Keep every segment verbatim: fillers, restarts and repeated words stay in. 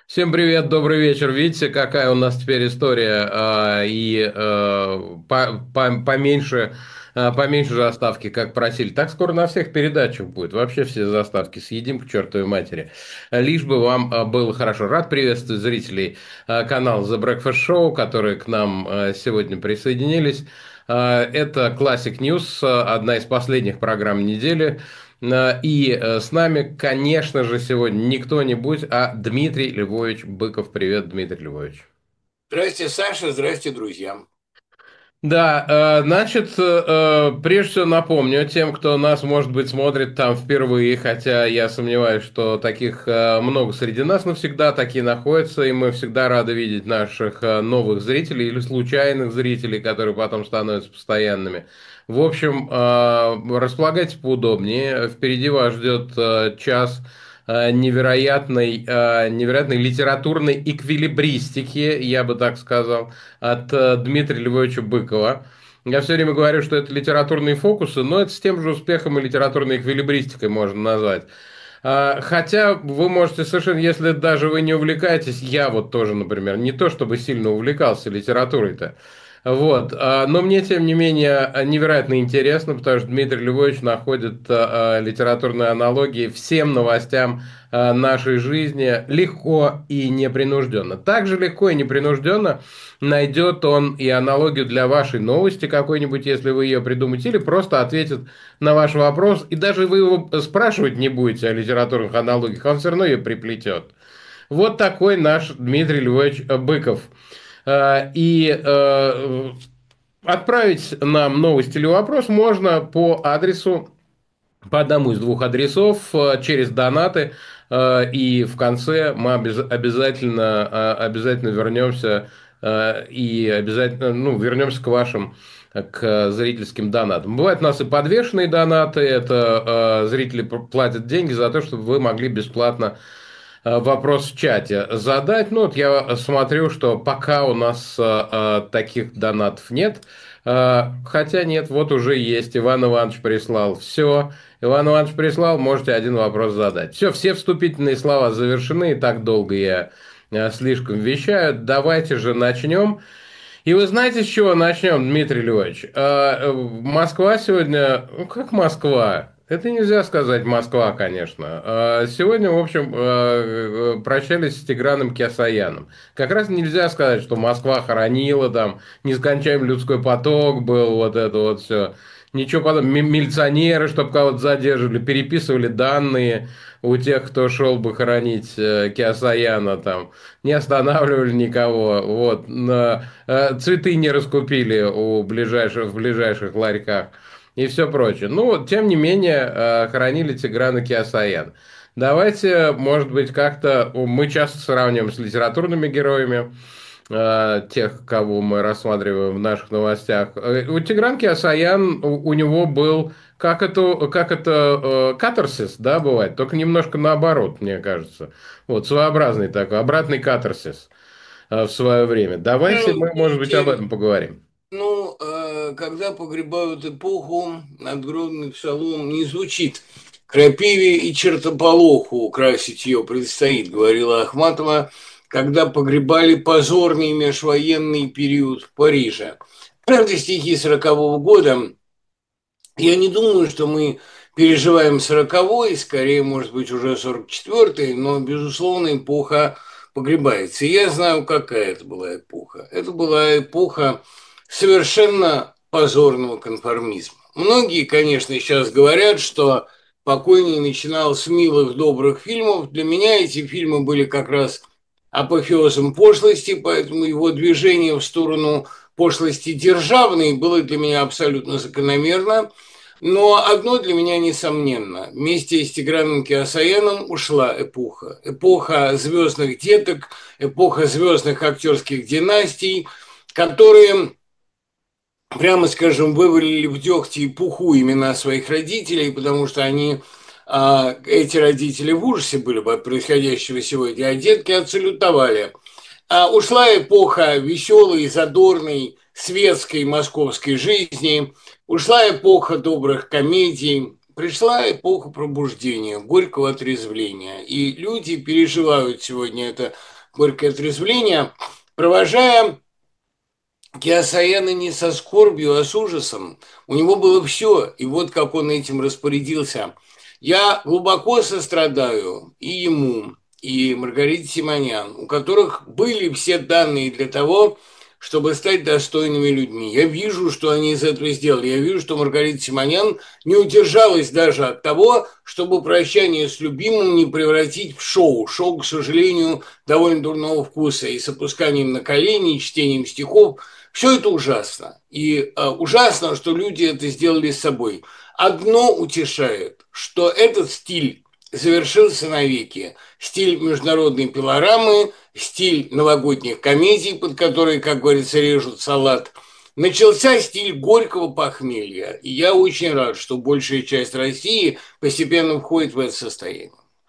Всем привет, добрый вечер. Видите, какая у нас теперь история, а, и а, по- по- поменьше, а, поменьше заставки, как просили. Так скоро на всех передачах будет. Вообще все заставки съедим к чертовой матери. Лишь бы вам а, было хорошо. Рад приветствовать зрителей а, канала The Breakfast Show, которые к нам а, сегодня присоединились. А, Это Classic News, а, одна из последних программ недели. Э, И э, с нами, конечно же, сегодня не кто-нибудь, а Дмитрий Львович Быков. Привет, Дмитрий Львович. Здрасте, Саша, здрасте, друзья. Да, э, значит, э, э, прежде всего напомню тем, кто нас, может быть, смотрит там впервые, хотя я сомневаюсь, что таких э, много среди нас, но всегда такие находятся, и мы всегда рады видеть наших э, новых зрителей или случайных зрителей, которые потом становятся постоянными. В общем, э, располагайтесь поудобнее, впереди вас ждет э, час э, невероятной, э, невероятной литературной эквилибристики, я бы так сказал, от э, Дмитрия Львовича Быкова. Я все время говорю, что это литературные фокусы, но это с тем же успехом и литературной эквилибристикой можно назвать. А, Хотя вы можете совершенно, если даже вы не увлекаетесь, я вот тоже, например, не то чтобы сильно увлекался литературой-то, вот, а, но мне, тем не менее, невероятно интересно, потому что Дмитрий Львович находит а, а, литературные аналогии всем новостям а, нашей жизни легко и непринужденно. Также легко и непринужденно найдет он и аналогию для вашей новости какой-нибудь, если вы ее придумаете, или просто ответит на ваш вопрос, и даже вы его спрашивать не будете о литературных аналогиях, он все равно ее приплетет. Вот такой наш Дмитрий Львович Быков. Э, И э, отправить нам новость или вопрос можно по адресу, по одному из двух адресов, э, через донаты. Э, И в конце мы обяз- обязательно, э, обязательно вернемся э, и обязательно, ну, вернемся к вашим, э, к зрительским донатам. Бывают у нас и подвешенные донаты, это э, зрители п- платят деньги за то, чтобы вы могли бесплатно э, вопрос в чате задать. Ну, вот я смотрю, что пока у нас э, э, таких донатов нет. Э, Хотя нет, вот уже есть. Иван Иванович прислал. Все. Иван Иванович прислал, можете один вопрос задать. Все, все вступительные слова завершены, и так долго я э, слишком вещаю. Давайте же начнем. И вы знаете, с чего начнем, Дмитрий Львович? А, э, Москва сегодня... Ну, как Москва? Это нельзя сказать Москва, конечно. А, Сегодня, в общем, э, э, прощались с Тиграном Кеосаяном. Как раз нельзя сказать, что Москва хоронила там, нескончаемый людской поток был, вот это вот все. Ничего подобного. М- Милиционеры, чтобы кого-то задерживали, переписывали данные у тех, кто шел бы хоронить э, Кеосаяна там. Не останавливали никого. Вот. Но э, цветы не раскупили у ближайших, в ближайших ларьках и все прочее. Ну, вот, тем не менее, э, хоронили Тиграна Кеосаяна. Давайте, может быть, как-то мы часто сравниваем с литературными героями э, тех, кого мы рассматриваем в наших новостях. Э, У Тиграна Асаян у, у него был как это, как это э, катарсис, да, бывает, только немножко наоборот, мне кажется. Вот, своеобразный такой, обратный катарсис э, в свое время. Давайте Ну, мы, может быть, об знаете, этом поговорим. ну, э, когда погребают эпоху, надгробный псалом не звучит. Крапиве и чертополоху украсить ее предстоит, говорила Ахматова, когда погребали позорный межвоенный период в Париже. Это стихи сорокового года. Я не думаю, что мы переживаем сороковой, скорее, может быть, уже сорок четвертый, но, безусловно, эпоха погребается. И я знаю, какая это была эпоха. Это была эпоха совершенно позорного конформизма. Многие, конечно, сейчас говорят, что покойный начинал с милых, добрых фильмов. Для меня эти фильмы были как раз апофеозом пошлости, поэтому его движение в сторону пошлости державной было для меня абсолютно закономерно. Но одно для меня несомненно. Вместе с Тиграном Кеосаяном ушла эпоха. Эпоха звездных деток, эпоха звездных актерских династий, которые, прямо скажем, вывалили в дегте и пуху имена своих родителей, потому что они, а, эти родители в ужасе были бы от происходящего сегодня, а детки отсалютовали. А ушла эпоха веселой, задорной, светской московской жизни, ушла эпоха добрых комедий, пришла эпоха пробуждения, горького отрезвления. И люди переживают сегодня это горькое отрезвление, провожая Киосаяна не со скорбью, а с ужасом. У него было все, и вот как он этим распорядился. Я глубоко сострадаю и ему, и Маргарите Симонян, у которых были все данные для того, чтобы стать достойными людьми. Я вижу, что они из этого сделали. Я вижу, что Маргарита Симонян не удержалась даже от того, чтобы прощание с любимым не превратить в шоу. Шоу, к сожалению, довольно дурного вкуса. И с опусканием на колени, и чтением стихов. Все это ужасно. И э, ужасно, что люди это сделали с собой. Одно утешает, что этот стиль завершился навеки. Стиль международной пилорамы, стиль новогодних комедий, под которые, как говорится, режут салат. Начался стиль горького похмелья. И я очень рад, что большая часть России постепенно входит в это состояние.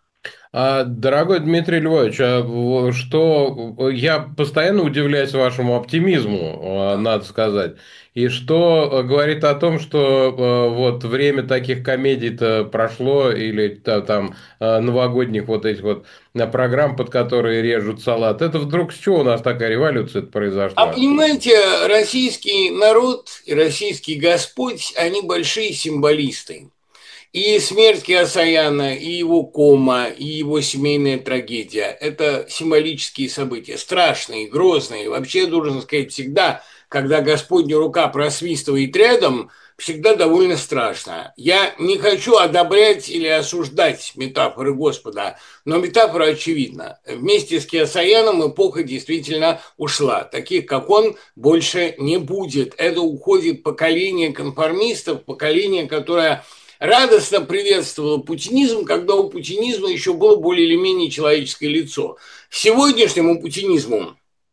А, дорогой Дмитрий Львович, а в- что я постоянно удивляюсь вашему оптимизму, а, надо сказать, и что э, говорит о том, что э, вот время таких комедий-то прошло, или та- там э, новогодних вот этих вот э, программ, под которые режут салат. Это вдруг с чего у нас такая революция А произошла? понимаете, российский народ и российский Господь, они большие символисты. И смерть Киосаяна, и его кома, и его семейная трагедия – это символические события, страшные, грозные. Вообще, я должен сказать, всегда, когда Господня рука просвистывает рядом, всегда довольно страшно. Я не хочу одобрять или осуждать метафоры Господа, но метафора очевидна. Вместе с Киосаяном эпоха действительно ушла. Таких, как он, больше не будет. Это уходит поколение конформистов, поколение, которое радостно приветствовала путинизм, когда у путинизма еще было более или менее человеческое лицо. Сегодняшнему путинизму,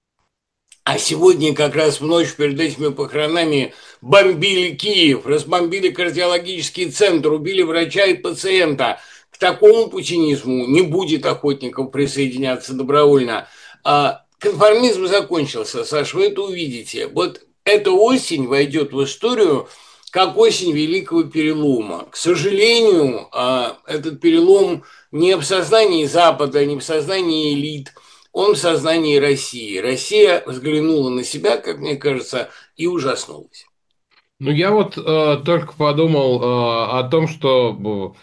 а сегодня как раз в ночь перед этими похоронами бомбили Киев, разбомбили кардиологический центр, убили врача и пациента. К такому путинизму не будет охотников присоединяться добровольно. А конформизм закончился, Саш, вы это увидите. Вот эта осень войдет в историю как осень Великого Перелома. К сожалению, а, этот перелом не в сознании Запада, не в сознании элит, он в сознании России. Россия взглянула на себя, как мне кажется, и ужаснулась. Ну, я вот э, только подумал э, о том, что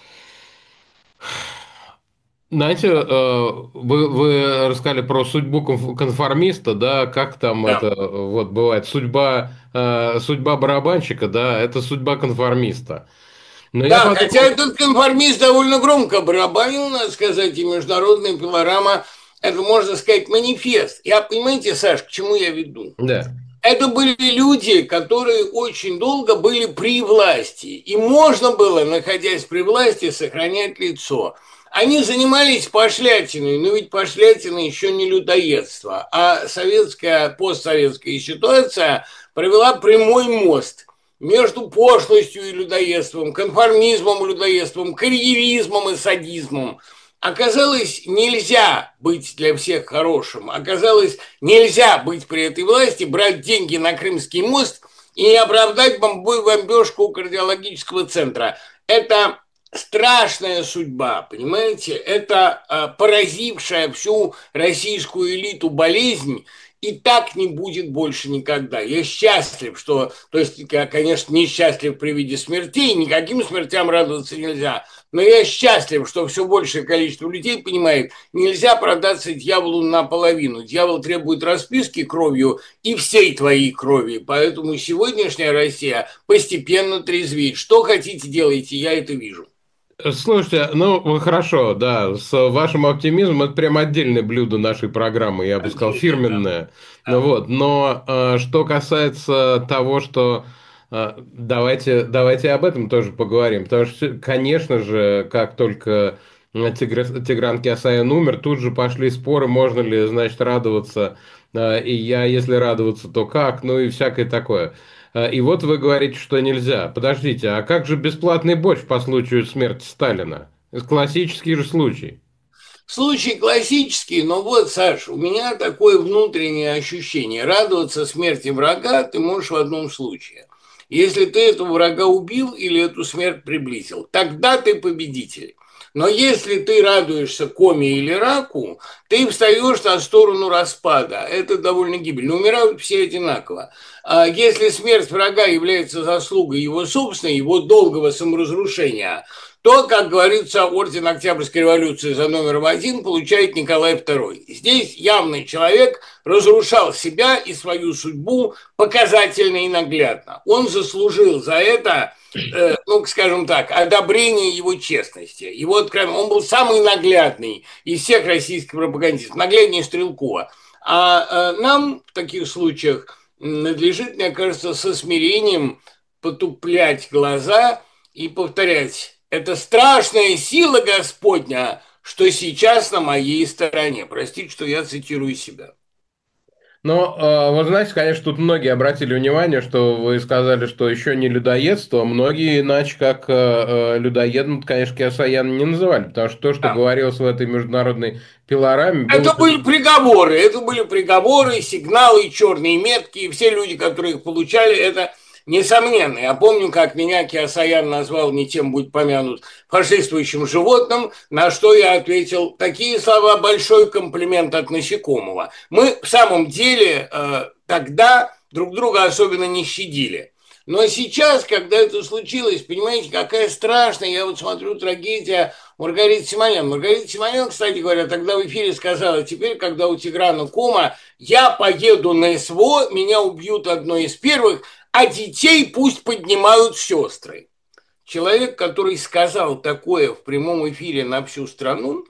знаете, э, вы, вы рассказали про судьбу конф- конформиста, да, как там это Да. э, вот бывает, судьба, э, судьба барабанщика, да, это судьба конформиста. Но я Да, хотя подумал, этот конформист довольно громко барабанил, надо сказать, и международная пилорама, это, можно сказать, манифест. Я, понимаете, Саш, к чему я веду? да, Это были люди, которые очень долго были при власти. И можно было, находясь при власти, сохранять лицо. Они занимались пошлятиной, но ведь пошлятина еще не людоедство. А советская, постсоветская ситуация провела прямой мост между пошлостью и людоедством, конформизмом и людоедством, карьеризмом и садизмом. Оказалось, нельзя быть для всех хорошим. Оказалось, нельзя быть при этой власти, брать деньги на Крымский мост и не оправдать бомбой бомбежку у кардиологического центра. Это страшная судьба, понимаете? Это а, поразившая всю российскую элиту болезнь, и так не будет больше никогда. Я счастлив, что... То есть, я, конечно, не счастлив при виде смертей, никаким смертям радоваться нельзя, но я счастлив, что все большее количество людей понимает, нельзя продаться дьяволу наполовину. Дьявол требует расписки кровью и всей твоей крови. Поэтому сегодняшняя Россия постепенно трезвеет. Что хотите, делайте, я это вижу. слушайте, ну вы хорошо, да, с вашим оптимизмом это прям отдельное блюдо нашей программы, я бы сказал, Отдельно, да. фирменное. Ну Да. вот, но э, что касается того, что э, давайте, давайте об этом тоже поговорим, потому что, конечно же, как только э, Тигр- Тигран Кеосаян умер, тут же пошли споры, можно ли, значит, радоваться, э, и я, если радоваться, то как, ну и всякое такое. Э, И вот вы говорите, что нельзя. Подождите, а как же бесплатный борщ по случаю смерти Сталина? Это классический же случай. Случай классический, но вот, Саш, у меня такое внутреннее ощущение. Радоваться смерти врага ты можешь в одном случае. Если ты этого врага убил или эту смерть приблизил, тогда ты победитель. Но если ты радуешься коме или раку, ты встаешь на сторону распада. Это довольно гибельно. Умирают все одинаково. А если смерть врага является заслугой его собственной, его долгого саморазрушения, то, как говорится, орден Октябрьской революции за номером один получает Николай второй. Здесь явный человек разрушал себя и свою судьбу показательно и наглядно. Он заслужил за это, э, ну, скажем так, одобрение его честности. Его откровенно, он был самый наглядный из всех российских пропагандистов, нагляднее Стрелкова. А э, нам в таких случаях надлежит, мне кажется, со смирением потуплять глаза и повторять: это страшная сила Господня, что сейчас на моей стороне. Простите, что я цитирую себя. Но, э, вы знаете, конечно, тут многие обратили внимание, что вы сказали, что еще не людоедство. Многие иначе как э, э, людоедом, конечно, Киасаяна не называли, потому что то, что Да. говорилось в этой международной пилораме, было... Это были приговоры, это были приговоры, сигналы, черные метки, и все люди, которые их получали, это несомненно. Я помню, как меня Киасаян назвал, не тем будь помянут, фашистующим животным, на что я ответил: такие слова — большой комплимент от насекомого. Мы в самом деле э, тогда друг друга особенно не щадили. Но сейчас, когда это случилось, понимаете, какая страшная, я вот смотрю, трагедия Маргариты Симонян. Маргарита Симонян, кстати говоря, тогда в эфире сказала: теперь, когда у Тиграна кома, я поеду на СВО, меня убьют одной из первых, а детей пусть поднимают сестры. Человек, который сказал такое в прямом эфире на всю страну,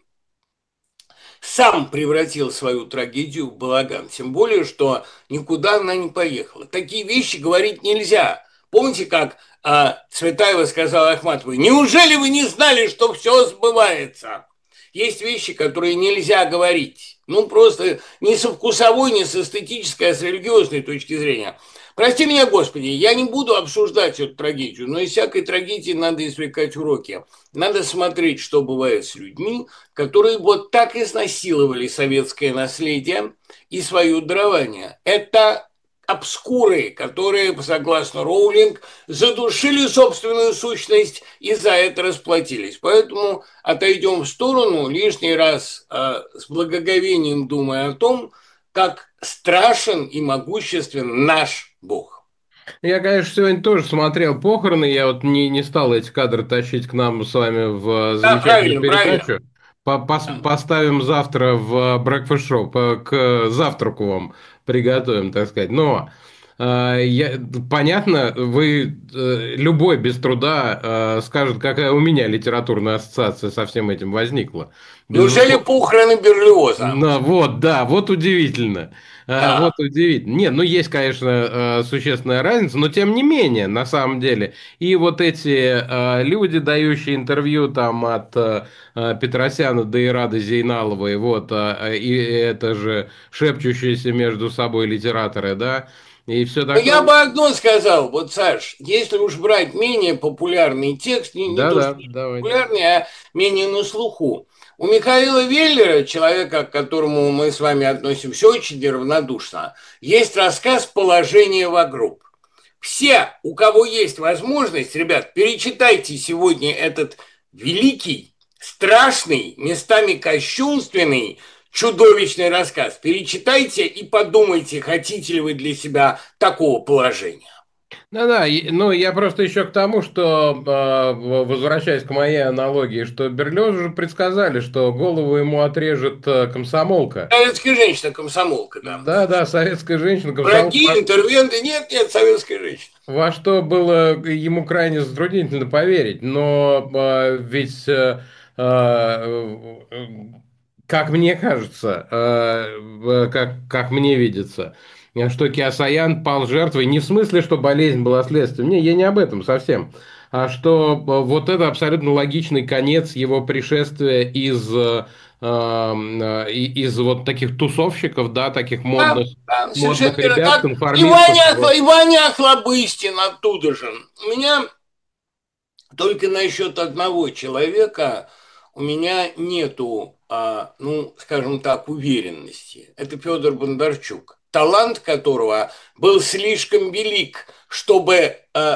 сам превратил свою трагедию в балаган. Тем более, что никуда она не поехала. Такие вещи говорить нельзя. Помните, как а, Цветаева сказала Ахматовой: неужели вы не знали, что все сбывается? Есть вещи, которые нельзя говорить. Ну, просто не со вкусовой, не с эстетической, а с религиозной точки зрения. Прости меня, Господи, я не буду обсуждать эту трагедию, но из всякой трагедии надо извлекать уроки. Надо смотреть, что бывает с людьми, которые вот так изнасиловали советское наследие и свое дарование. Это обскуры, которые, согласно Роулинг, задушили собственную сущность и за это расплатились. Поэтому отойдем в сторону, лишний раз э, с благоговением думая о том, как страшен и могуществен наш Бог. Я, конечно, сегодня тоже смотрел похороны, я вот не, не стал эти кадры тащить к нам с вами в Да, замечательную правильно, правильно. передачу. По- пос- Да. Поставим завтра в Breakfast Show, по- к завтраку вам приготовим, так сказать. Но э, я, понятно, вы, э, любой без труда э, скажет, какая у меня литературная ассоциация со всем этим возникла. Неужели Безусловно. похороны Берлиоза? Ну, вот, да, вот удивительно. А, Да. вот удивительно. Нет, ну есть, конечно, э, существенная разница, но тем не менее, на самом деле. И вот эти э, люди, дающие интервью там от э, э, Петросяна до Ирады Зейналовой, вот, а, и это же шепчущиеся между собой литераторы, да, и все Но я такое. бы одно сказал, вот, Саш, если уж брать менее популярный текст, не, не то, Да-да, что давайте. популярный, а менее на слуху. У Михаила Веллера, человека, к которому мы с вами относимся очень неравнодушно, есть рассказ «Положение вокруг». Все, у кого есть возможность, ребят, перечитайте сегодня этот великий, страшный, местами кощунственный, чудовищный рассказ. Перечитайте и подумайте, хотите ли вы для себя такого положения. Да-да, и- ну я просто еще к тому, что, э, в- возвращаясь к моей аналогии, что Берлиоз уже предсказали, что голову ему отрежет э, комсомолка. Советская женщина-комсомолка, да. Да-да, советская женщина, комсомолка, Враги, интервенты, нет, нет, советская женщина. во что было ему крайне затруднительно поверить. Но э, ведь, э, э, э, как мне кажется, э, э, как, как мне видится, э, что Киасаян пал жертвой не в смысле, что болезнь была следствием. Не, я не об этом совсем. А что э, вот это абсолютно логичный конец его пришествия из, э, э, и- из вот таких тусовщиков, да, таких Да, модных, да, совершенно модных верно. ребят, Как и конформистов. Ваня, Вот. Охла- и Ваня Охлобыстин оттуда же. У меня только насчет одного человека у меня нету, а, ну, скажем так, уверенности. Это Федор Бондарчук, талант которого был слишком велик, чтобы а,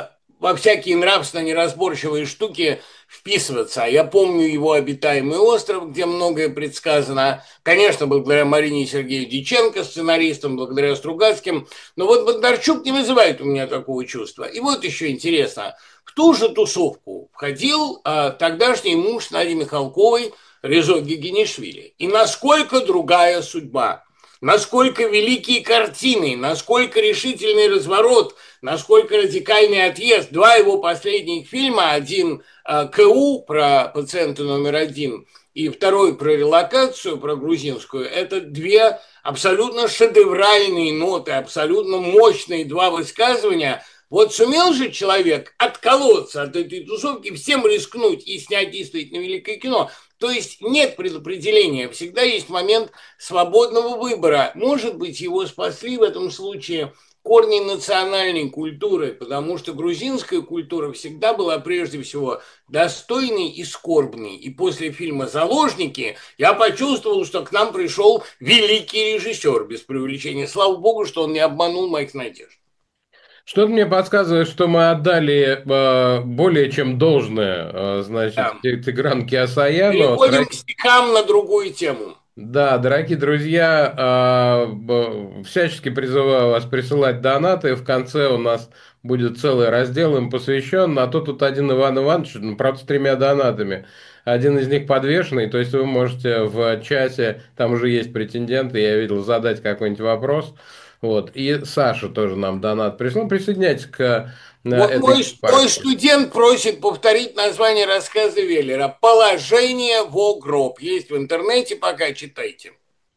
во всякие нравственно неразборчивые штуки вписываться. Я помню его «Обитаемый остров», где многое предсказано. Конечно, благодаря Марине Сергею Дьяченко, сценаристам, благодаря Стругацким. Но вот Бондарчук не вызывает у меня такого чувства. И вот еще интересно. В ту же тусовку входил а, тогдашний муж Нади Михалковой Резо Гигинишвили. И насколько другая судьба. Насколько великие картины, насколько решительный разворот, насколько радикальный отъезд. Два его последних фильма, один э, КУ про пациента номер один и второй про релокацию, про грузинскую, это две абсолютно шедевральные ноты, абсолютно мощные два высказывания. Вот сумел же человек отколоться от этой тусовки, всем рискнуть и снять действительно великое кино. То есть нет предопределения, всегда есть момент свободного выбора. Может быть, его спасли в этом случае корни национальной культуры, потому что грузинская культура всегда была прежде всего достойной и скорбной. И после фильма «Заложники» я почувствовал, что к нам пришел великий режиссер, без преувеличения. Слава богу, что он не обманул моих надежд. Что-то мне подсказывает, что мы отдали э, более чем должное, э, значит, Да. Тиграну Кеосаяну. Переходим к стихам на другую тему. Да, дорогие друзья, а, б- всячески призываю вас присылать донаты. В конце у нас будет целый раздел им посвящен. А то тут один Иван Иванович, ну, правда, с тремя донатами. Один из них подвешенный, то есть вы можете в чате, там уже есть претенденты, я видел, задать какой-нибудь вопрос. Вот. И Саша тоже нам донат прислал. Присоединяйтесь к э, Вот этой мой, мой компании. студент просит повторить название рассказа Веллера «Положение во гроб». Есть в интернете, пока читайте.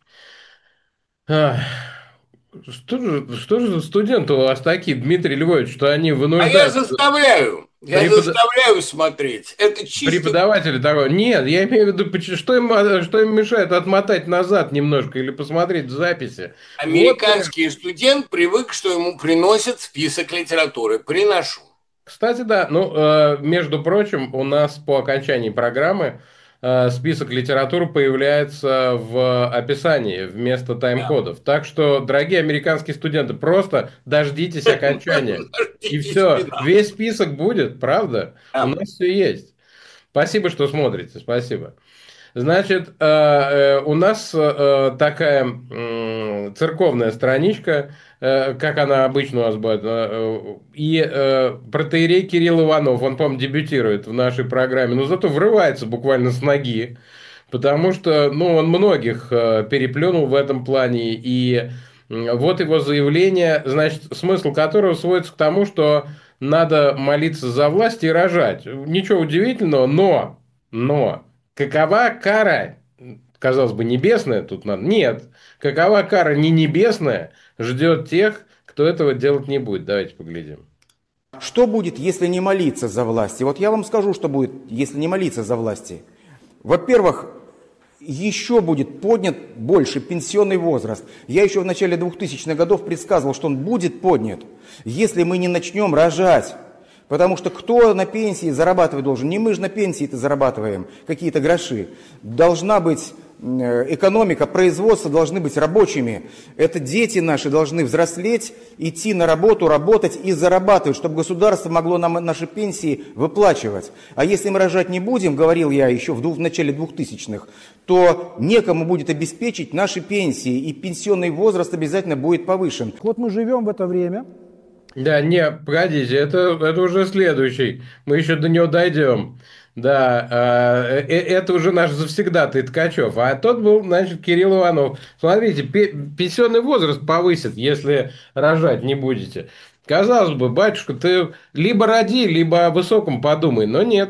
Ах, Что же, что же за студенты у вас такие, Дмитрий Львович, что они А я вынуждают заставляю, я препод... заставляю смотреть. Это чисто преподаватели такой? Нет, я имею в виду, поч- что им, а, что им мешает отмотать назад немножко или посмотреть в записи. Вот, э, американский студент привык, что ему приносят список литературы. Приношу. кстати, да, ну, э, между прочим, у нас по окончании программы э, список литературы появляется в описании вместо Да. тайм-кодов. Так что, дорогие американские студенты, просто дождитесь окончания. И Дождитесь все, финала. весь список будет, правда? У Да. нас все есть. Спасибо, что смотрите, спасибо. Значит, э, э, у нас э, такая м, церковная страничка, э, как она обычно у нас будет, э, и э, протоиерей Кирилл Иванов, он, по-моему, дебютирует в нашей программе, но зато врывается буквально с ноги, потому что, ну, он многих э, переплюнул в этом плане, и м, вот его заявление, значит, смысл которого сводится к тому, что надо молиться за власть и рожать. Ничего удивительного, но, но... Какова кара, казалось бы, небесная тут надо? Нет. Какова кара не небесная ждет тех, кто этого делать не будет? Давайте поглядим. Что будет, если не молиться за власти? Вот я вам скажу, что будет, если не молиться за власти. Во-первых, еще будет поднят больше пенсионный возраст. Я еще в начале двухтысячных годов предсказывал, что он будет поднят, если мы не начнем рожать. Потому что кто на пенсии зарабатывать должен? Не мы же на пенсии-то зарабатываем какие-то гроши. Должна быть экономика, производство должны быть рабочими. Это дети наши должны взрослеть, идти на работу, работать и зарабатывать, чтобы государство могло нам наши пенсии выплачивать. А если мы рожать не будем, говорил я еще в, двух, в начале двухтысячных, то некому будет обеспечить наши пенсии, и пенсионный возраст обязательно будет повышен. Вот мы живем в это время. Да, не, погодите, это, это уже следующий. Мы еще до него дойдем. Да, э, э, это уже наш завсегдатый Ткачев. А тот был, значит, Кирилл Иванов. Смотрите, пе- пенсионный возраст повысит, если рожать не будете. Казалось бы, батюшка, ты либо роди, либо о высоком подумай, но нет.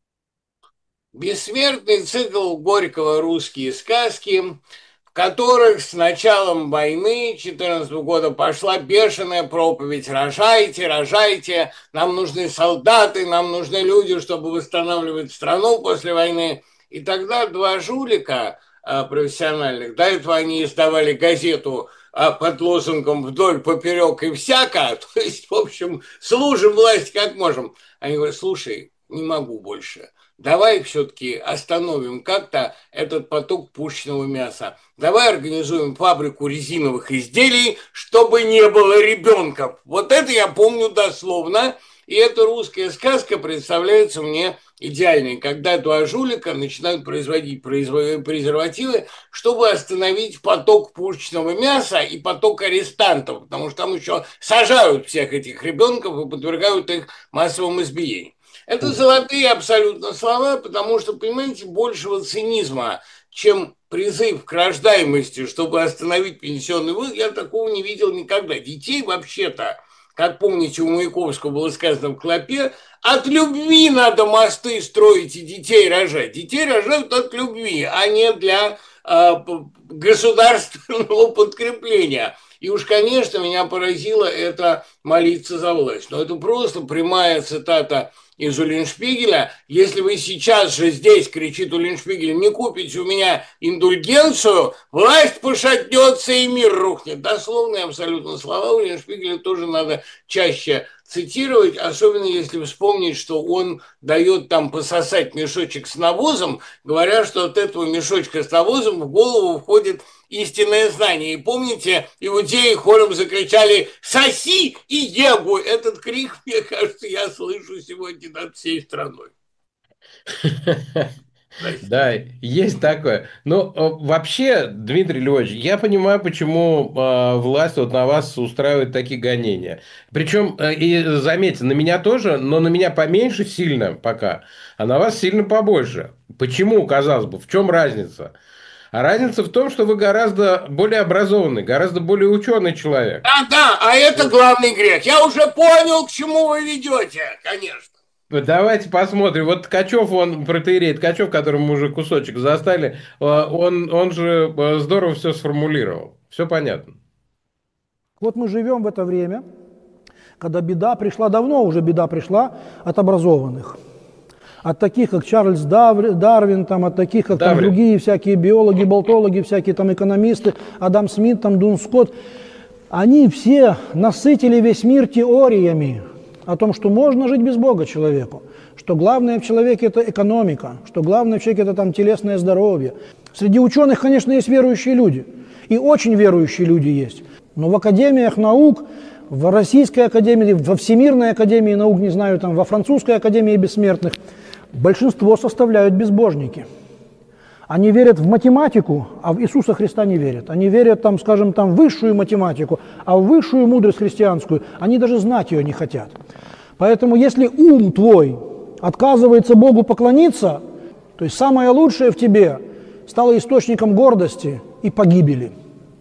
Бессмертный цикл Горького «Русские сказки», в которых с началом войны две тысячи четырнадцатого года пошла бешеная проповедь: рожайте, рожайте, нам нужны солдаты, нам нужны люди, чтобы восстанавливать страну после войны. И тогда два жулика а, профессиональных, до этого они издавали газету а, под лозунгом «вдоль, поперек и всяко», то есть, в общем, служим власти как можем. Они говорят: слушай, не могу больше. Давай все-таки остановим как-то этот поток пушечного мяса. Давай организуем фабрику резиновых изделий, чтобы не было ребенков. Вот это я помню дословно. И эта русская сказка представляется мне идеальной, когда два жулика начинают производить презервативы, чтобы остановить поток пушечного мяса и поток арестантов, потому что там еще сажают всех этих ребенков и подвергают их массовым избиениям. Это золотые абсолютно слова, потому что, понимаете, большего цинизма, чем призыв к рождаемости, чтобы остановить пенсионный возраст, я такого не видел никогда. Детей вообще-то, как помните, у Маяковского было сказано в «Клопе», от любви надо мосты строить и детей рожать. Детей рожают от любви, а не для э, государственного подкрепления. И уж, конечно, меня поразило это молиться за власть. Но это просто прямая цитата из Уллиншпигеля. Если вы сейчас же здесь, кричит Уллиншпигель, не купите у меня индульгенцию, власть пошатнется и мир рухнет. Дословные абсолютно слова Уллиншпигеля тоже надо чаще цитировать, особенно если вспомнить, что он дает там пососать мешочек с навозом, говоря, что от этого мешочка с навозом в голову входит истинное знание. И помните, иудеи хором закричали «Соси и егу!» Этот крик, мне кажется, я слышу сегодня над всей страной. Да, есть такое. Но э, вообще, Дмитрий Львович, я понимаю, почему э, власть вот на вас устраивает такие гонения. Причем, э, и заметьте, на меня тоже, но на меня поменьше сильно пока, а на вас сильно побольше. Почему, казалось бы, в чем разница? А разница в том, что вы гораздо более образованный, гораздо более ученый человек. Да, да, а это главный грех. Я уже понял, к чему вы ведете, конечно. Давайте посмотрим. Вот Ткачев, он, протоиерей Ткачев, которому мы уже кусочек застали, он, он же здорово все сформулировал. Все понятно. Вот мы живем в это время, когда беда пришла, давно уже беда пришла от образованных. От таких, как Чарльз Дарвин, там, от таких, как там, другие всякие биологи, болтологи, всякие там экономисты, Адам Смит, там, Дун Скотт. Они все насытили весь мир теориями о том, что можно жить без Бога человеку, что главное в человеке – это экономика, что главное в человеке – это там телесное здоровье. Среди ученых, конечно, есть верующие люди, и очень верующие люди есть. Но в академиях наук, в Российской академии, во Всемирной академии наук, не знаю, там, во Французской академии бессмертных, большинство составляют безбожники. Они верят в математику, а в Иисуса Христа не верят. Они верят, там, скажем, там, в высшую математику, а в высшую мудрость христианскую они даже знать ее не хотят. Поэтому если ум твой отказывается Богу поклониться, то есть самое лучшее в тебе стало источником гордости и погибели.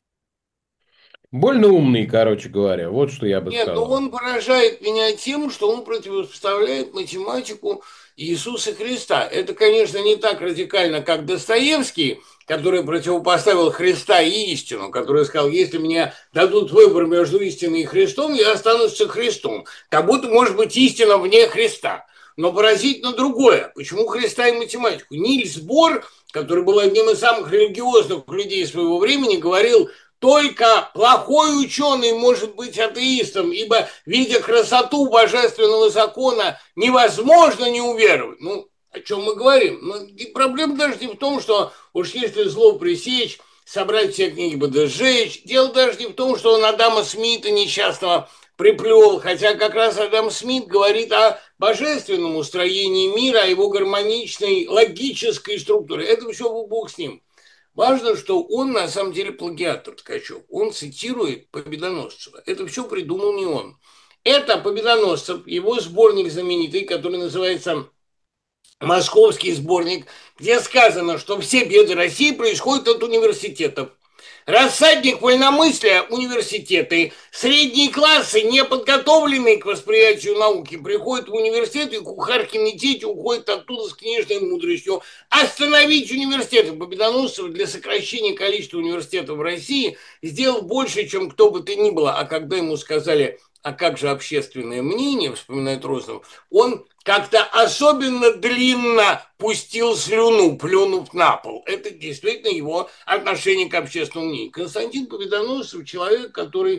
Больно умный, короче говоря, вот что я бы Нет, сказал. Нет, но он поражает меня тем, что он противопоставляет математику Иисуса Христа. Это, конечно, не так радикально, как Достоевский, который противопоставил Христа и истину, который сказал, если мне дадут выбор между истиной и Христом, я останусь со Христом. Как будто может быть истина вне Христа. Но поразительно другое. Почему Христа и математику? Нильс Бор, который был одним из самых религиозных людей своего времени, говорил, только плохой ученый может быть атеистом, ибо, видя красоту божественного закона, невозможно не уверовать. Ну, о чем мы говорим? Ну, и проблема даже не в том, что уж если зло пресечь, собрать все книги БД сжечь. Дело даже не в том, что он Адама Смита несчастного приплел, хотя как раз Адам Смит говорит о божественном устроении мира, о его гармоничной логической структуре. Это все Бог с ним. Важно, что он на самом деле плагиатор Ткачев. Он цитирует Победоносцева. Это все придумал не он. Это Победоносцев, его сборник знаменитый, который называется «Московский сборник», где сказано, что все беды России происходят от университетов. Рассадник вольномыслия – университеты. Средние классы, не подготовленные к восприятию науки, приходят в университет, и кухаркины дети уходят оттуда с книжной мудростью. Остановить университеты. Победоносцев для сокращения количества университетов в России сделал больше, чем кто бы то ни было. А когда ему сказали, а как же общественное мнение, вспоминает Розанов, он как-то особенно длинно пустил слюну, плюнув на пол. Это действительно его отношение к общественному мнению. Константин Победоносцев – человек, который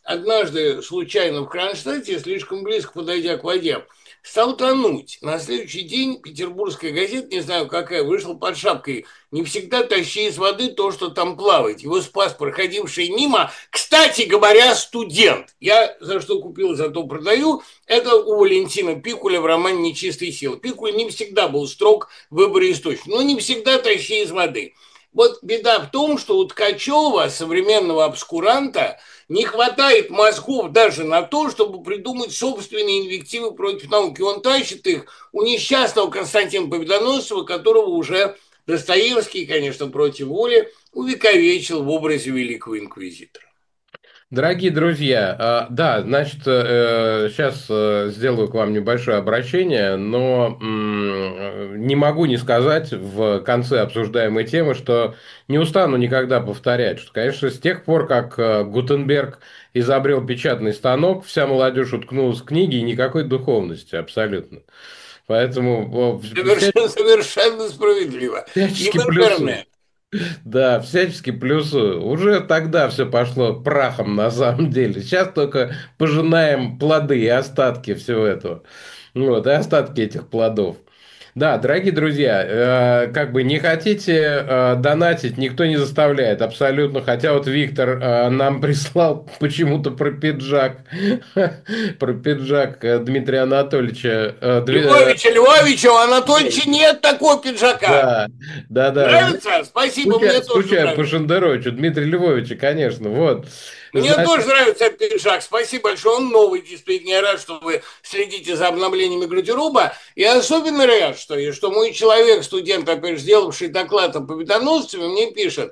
однажды случайно в Кронштадте, слишком близко подойдя к воде, стал тонуть. На следующий день петербургская газета, не знаю какая, вышла под шапкой: «Не всегда тащи из воды то, что там плавает». Его спас проходивший мимо, кстати говоря, студент. Я за что купил, зато продаю. Это у Валентина Пикуля в романе «Нечистые силы». Пикуль не всегда был строг в выборе источника, но не всегда тащи из воды. Вот беда в том, что у Ткачева, современного обскуранта, не хватает мозгов даже на то, чтобы придумать собственные инвективы против науки. Он тащит их у несчастного Константина Победоносцева, которого уже Достоевский, конечно, против воли, увековечил в образе великого инквизитора. Дорогие друзья, э, да, значит, э, сейчас э, сделаю к вам небольшое обращение, но м, не могу не сказать в конце обсуждаемой темы, что не устану никогда повторять, что, конечно, с тех пор, как э, Гутенберг изобрел печатный станок, вся молодежь уткнулась в книги и никакой духовности абсолютно. Поэтому э, вся- Совершенно, совершенно справедливо. всячески плюсую. Невероятно. Да, всячески плюсую. Уже тогда все пошло прахом на самом деле. Сейчас только пожинаем плоды и остатки всего этого. Вот, и остатки этих плодов. Да, дорогие друзья, э, как бы не хотите э, донатить, никто не заставляет абсолютно. Хотя вот Виктор э, нам прислал почему-то про пиджак, про пиджак э, Дмитрия Анатольевича. э, Дви- Львовича, Львовича, у Анатольевича нет такого пиджака. Да, да, да. Нравится? Спасибо, мне Скучаю, тоже скучаю по нравится. Шендеровичу, Дмитрия Львовича, конечно, вот. Мне Значит, тоже нравится этот пиджак. Спасибо большое. Он новый, действительно. Я рад, что вы следите за обновлениями гардероба. И особенно рад, что, и что мой человек, студент, опять же, сделавший доклад о Победоносцеве, мне пишет: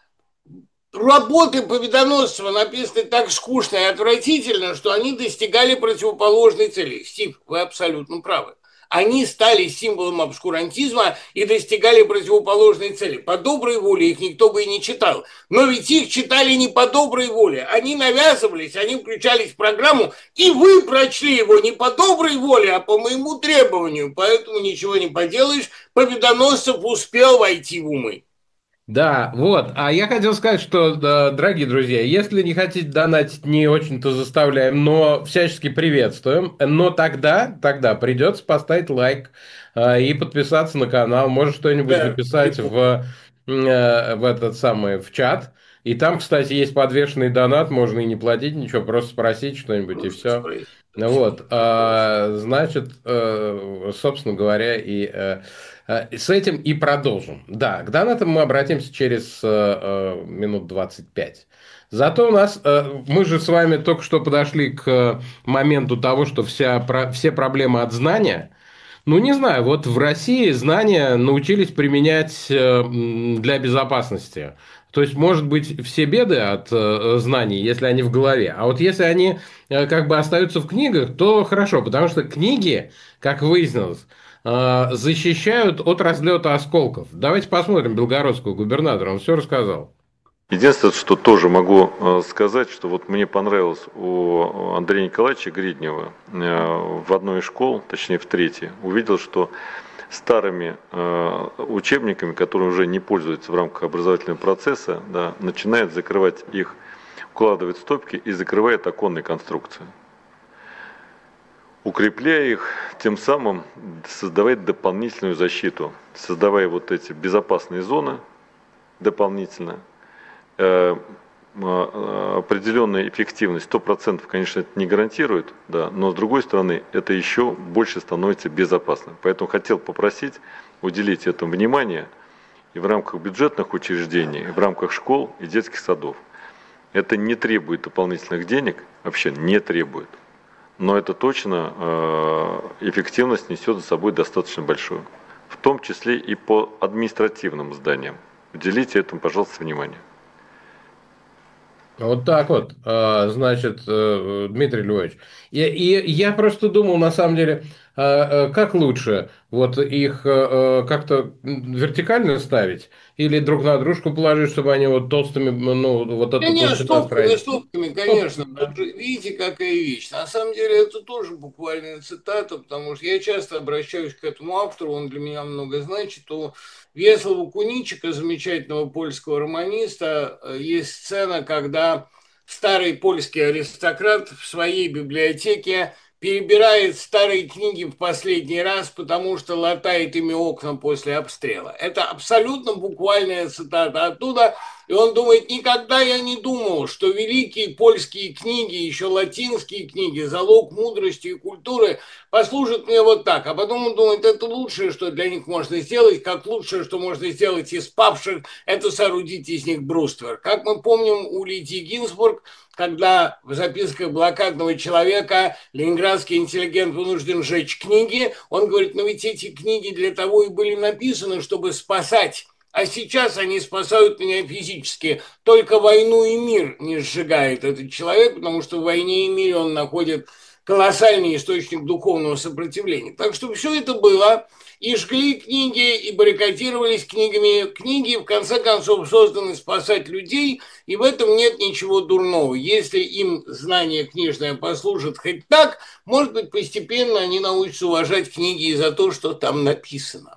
работы Победоносцева написаны так скучно и отвратительно, что они достигали противоположной цели. Стив, вы абсолютно правы. Они стали символом обскурантизма и достигали противоположной цели. По доброй воле их никто бы и не читал. Но ведь их читали не по доброй воле. Они навязывались, они включались в программу, и вы прочли его не по доброй воле, а по моему требованию. Поэтому ничего не поделаешь, Победоносцев успел войти в умы. да, вот. А я хотел сказать, что, да, дорогие друзья, если не хотите донатить, не очень-то заставляем, но всячески приветствуем. Но тогда, тогда придется поставить лайк э, и подписаться на канал. Может что-нибудь Да, написать в, э, в этот самый в чат. И там, кстати, есть подвешенный донат, можно и не платить ничего, просто спросить что-нибудь и просто все. спросить. Вот, а, значит, э, собственно говоря, и э, э, с этим и продолжим. Да, к донатам мы обратимся через э, э, минут двадцать пять. Зато у нас, э, мы же с вами только что подошли к моменту того, что вся, про- все проблемы от знания. Ну, не знаю, вот в России знания научились применять э, м, для безопасности. То есть, может быть, все беды от э, знаний, если они в голове. А вот если они э, как бы остаются в книгах, то хорошо, потому что книги, как выяснилось, э, защищают от разлета осколков. Давайте посмотрим белгородского губернатора, он все рассказал. Единственное, что тоже могу э, сказать, что вот мне понравилось у Андрея Николаевича Гриднева э, в одной из школ, точнее в третьей, увидел, что старыми э, учебниками, которые уже не пользуются в рамках образовательного процесса, да, начинает закрывать их, укладывает в стопки и закрывает оконные конструкции, укрепляя их, тем самым создавать дополнительную защиту, создавая вот эти безопасные зоны дополнительно. Определенная эффективность, сто процентов, конечно, это не гарантирует, да, но с другой стороны, это еще больше становится безопасным. Поэтому хотел попросить уделить этому внимание и в рамках бюджетных учреждений, и в рамках школ и детских садов. Это не требует дополнительных денег, вообще не требует, но это точно эффективность несет за собой достаточно большую, в том числе и по административным зданиям. Уделите этому, пожалуйста, внимание. Вот так вот, а, значит, э, Дмитрий Львович. И, и я просто думал, на самом деле, а, а, как лучше, вот их а, а, как-то вертикально ставить или друг на дружку положить, чтобы они вот толстыми, ну, вот Не, эту не, толщина стопками, строить? стопками, конечно. Собственно, Тут да. же видите, какая вещь. На самом деле это тоже буквальная цитата, потому что я часто обращаюсь к этому автору, он для меня много значит. У Веслова Куничика, замечательного польского романиста, есть сцена, когда старый польский аристократ в своей библиотеке перебирает старые книги в последний раз, потому что латает ими окна после обстрела. Это абсолютно буквальная цитата оттуда. И он думает, никогда я не думал, что великие польские книги, еще латинские книги, залог мудрости и культуры, послужат мне вот так. А потом он думает, это лучшее, что для них можно сделать, как лучшее, что можно сделать из павших, это соорудить из них бруствер. Как мы помним у Лидии Гинзбург, когда в записках блокадного человека ленинградский интеллигент вынужден сжечь книги, он говорит, ну ведь эти книги для того и были написаны, чтобы спасать. А сейчас они спасают меня физически. Только войну и мир не сжигает этот человек, потому что в войне и мире он находит колоссальный источник духовного сопротивления. Так что все это было. И жгли книги, и баррикадировались книгами. Книги, в конце концов, созданы спасать людей, и в этом нет ничего дурного. Если им знание книжное послужит хоть так, может быть, постепенно они научатся уважать книги и за то, что там написано.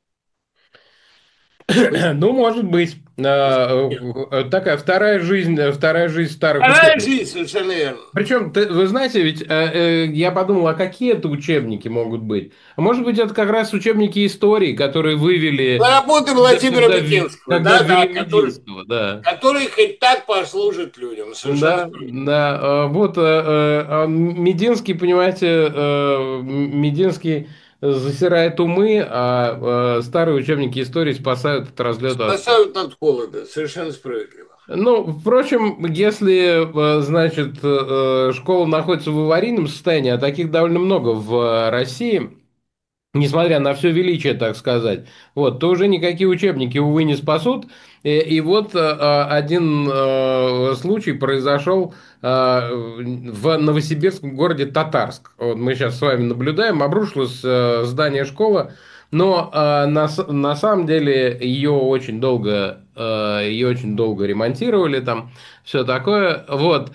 Ну, может быть. А, такая вторая жизнь, вторая жизнь старых Вторая учебников. жизнь, совершенно верно. Причем, ты, вы знаете, ведь э, э, я подумал, а какие это учебники могут быть? А может быть, это как раз учебники истории, которые вывели... Работы Владимира когда, Мединского, когда да, да, ввели который, Мединского, да. который хоть так послужит людям. Совершенно Да, да. э, Вот э, э, Мединский, понимаете, э, Мединский засирает умы, а э, старые учебники истории спасают от разлета. Спасают от холода, совершенно справедливо. Ну, впрочем, если, э, значит, э, школа находится в аварийном состоянии, а таких довольно много в России, несмотря на все величие, так сказать, вот, то уже никакие учебники, увы, не спасут. И, и вот э, один э, случай произошел э, в новосибирском городе Татарск. Вот мы сейчас с вами наблюдаем, обрушилось э, здание школы, но э, на, с- на самом деле ее очень долго, э, ее очень долго ремонтировали, там все такое, вот.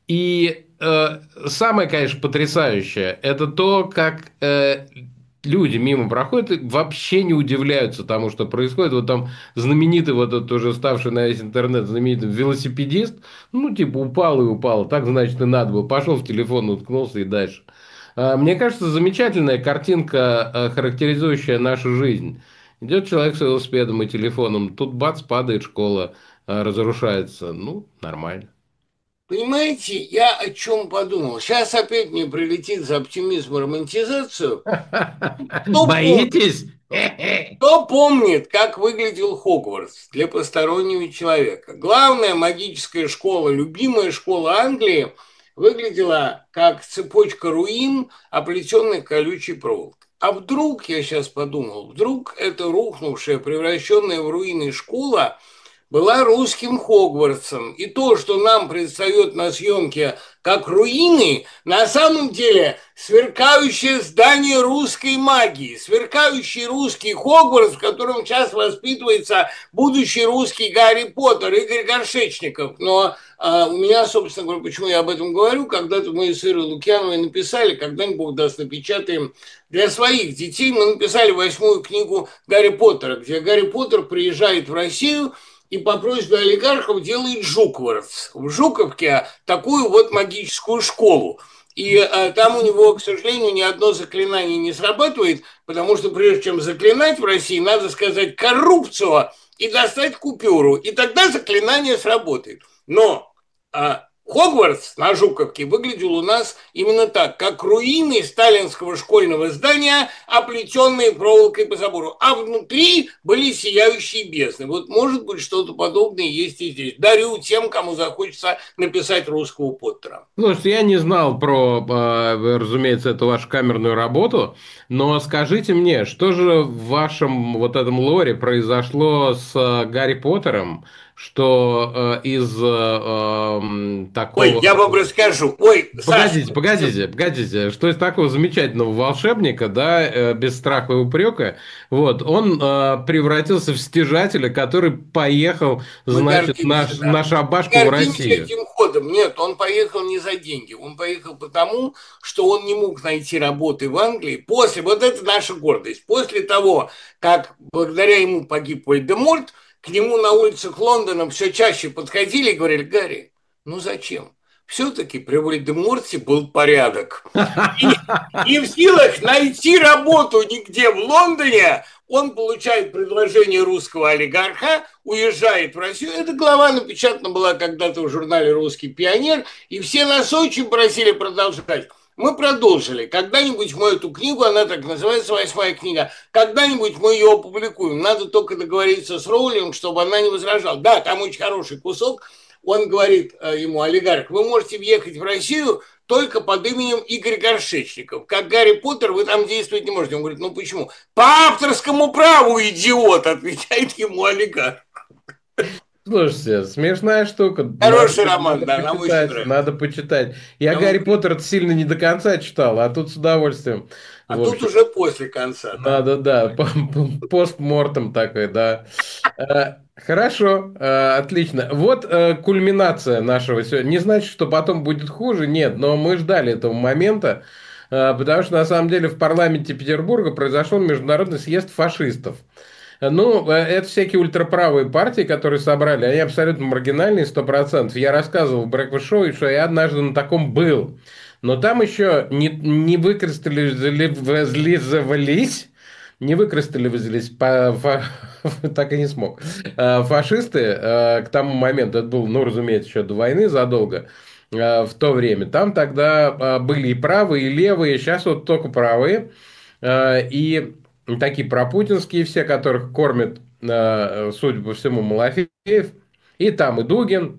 И э, самое, конечно, потрясающее, это то, как э, люди мимо проходят и вообще не удивляются тому, что происходит. Вот там знаменитый, вот этот уже ставший на весь интернет знаменитый велосипедист, ну, типа, упал и упал, так, значит, и надо было. Пошел в телефон, уткнулся и дальше. А, Мне кажется, замечательная картинка, э, характеризующая нашу жизнь. Идет человек с велосипедом и телефоном, тут бац, падает школа, э, разрушается. Ну, нормально. Понимаете, я о чем подумал? Сейчас опять мне прилетит за оптимизм и романтизацию. Кто помнит, Боитесь? кто помнит, как выглядел Хогвартс для постороннего человека? Главная магическая школа, любимая школа Англии, выглядела как цепочка руин, оплетенных колючей проволокой. А вдруг, я сейчас подумал, вдруг эта рухнувшая, превращенная в руины школа была русским Хогвартсом. И то, что нам предстает на съемке как руины, на самом деле сверкающее здание русской магии, сверкающий русский Хогвартс, в котором сейчас воспитывается будущий русский Гарри Поттер, Игорь Горшечников. Но а, у меня, собственно говоря, почему я об этом говорю, когда-то мы с Ирой Лукьяновой написали, когда-нибудь, Бог даст, напечатаем для своих детей, мы написали восьмую книгу Гарри Поттера, где Гарри Поттер приезжает в Россию и по просьбе олигархов делает Жуквардс. В Жуковке такую вот магическую школу. И э, там у него, к сожалению, ни одно заклинание не срабатывает, потому что прежде чем заклинать в России, надо сказать коррупцию и достать купюру, и тогда заклинание сработает. Но э, Хогвартс на Жуковке выглядел у нас именно так, как руины сталинского школьного здания, оплетенные проволокой по забору, а внутри были сияющие бездны. Вот, может быть, что-то подобное есть и здесь. Дарю тем, кому захочется написать русского Поттера. Слушайте, я не знал про, э, разумеется, эту вашу камерную работу, но скажите мне, что же в вашем вот этом лоре произошло с э, Гарри Поттером, что э, из э, э, такого... Ой, я вам расскажу. Ой, Погодите, Саша, погодите, погодите, что из такого замечательного волшебника, да, э, без страха и упрека, вот, он э, превратился в стяжателя, который поехал, мы значит, гордимся, наш, да. на шабашку Мы в гордимся Россию. этим ходом. Нет, он поехал не за деньги. Он поехал потому, что он не мог найти работы в Англии. После, вот это наша гордость, после того, как благодаря ему погиб Вольдеморт, к нему на улицах Лондона все чаще подходили и говорили: Гарри, Ну зачем? Все-таки при Вольдеморте был порядок. И не в силах найти работу нигде в Лондоне, он получает предложение русского олигарха, уезжает в Россию. Эта глава напечатана была когда-то в журнале «Русский пионер», и все нас очень просили продолжать. Мы продолжили. Когда-нибудь мы эту книгу, она так называется, восьмая книга, когда-нибудь мы ее опубликуем. Надо только договориться с Роулинг, чтобы она не возражала. Да, там очень хороший кусок. Он говорит ему, олигарх, вы можете въехать в Россию только под именем Игорь Горшечников. Как Гарри Поттер, вы там действовать не можете. Он говорит, ну почему? По авторскому праву, идиот, отвечает ему олигарх. Слушайте, смешная штука. Хороший надо, роман, надо да, почитать, нам очень нравится. Надо почитать. Я Нам... Гарри Поттер сильно не до конца читал, а тут с удовольствием. А тут общем, уже после конца. Надо, да, да постмортем такой, да. Хорошо, отлично. Вот кульминация нашего сегодня. Не значит, что потом будет хуже, нет, но мы ждали этого момента, потому что на самом деле в парламенте Петербурга произошел международный съезд фашистов. Ну, это всякие ультраправые партии, которые собрали, они абсолютно маргинальные, сто процентов. Я рассказывал в Breakfast Show, что я однажды на таком был. Но там еще не, не выкристаллизовались, не выкристаллизовались, по, по, так и не смог, фашисты к тому моменту, это было, ну, разумеется, еще до войны, задолго, в то время. Там тогда были и правые, и левые, сейчас вот только правые, и такие пропутинские все, которых кормят, судя по всему, Малафеев, и там и Дугин,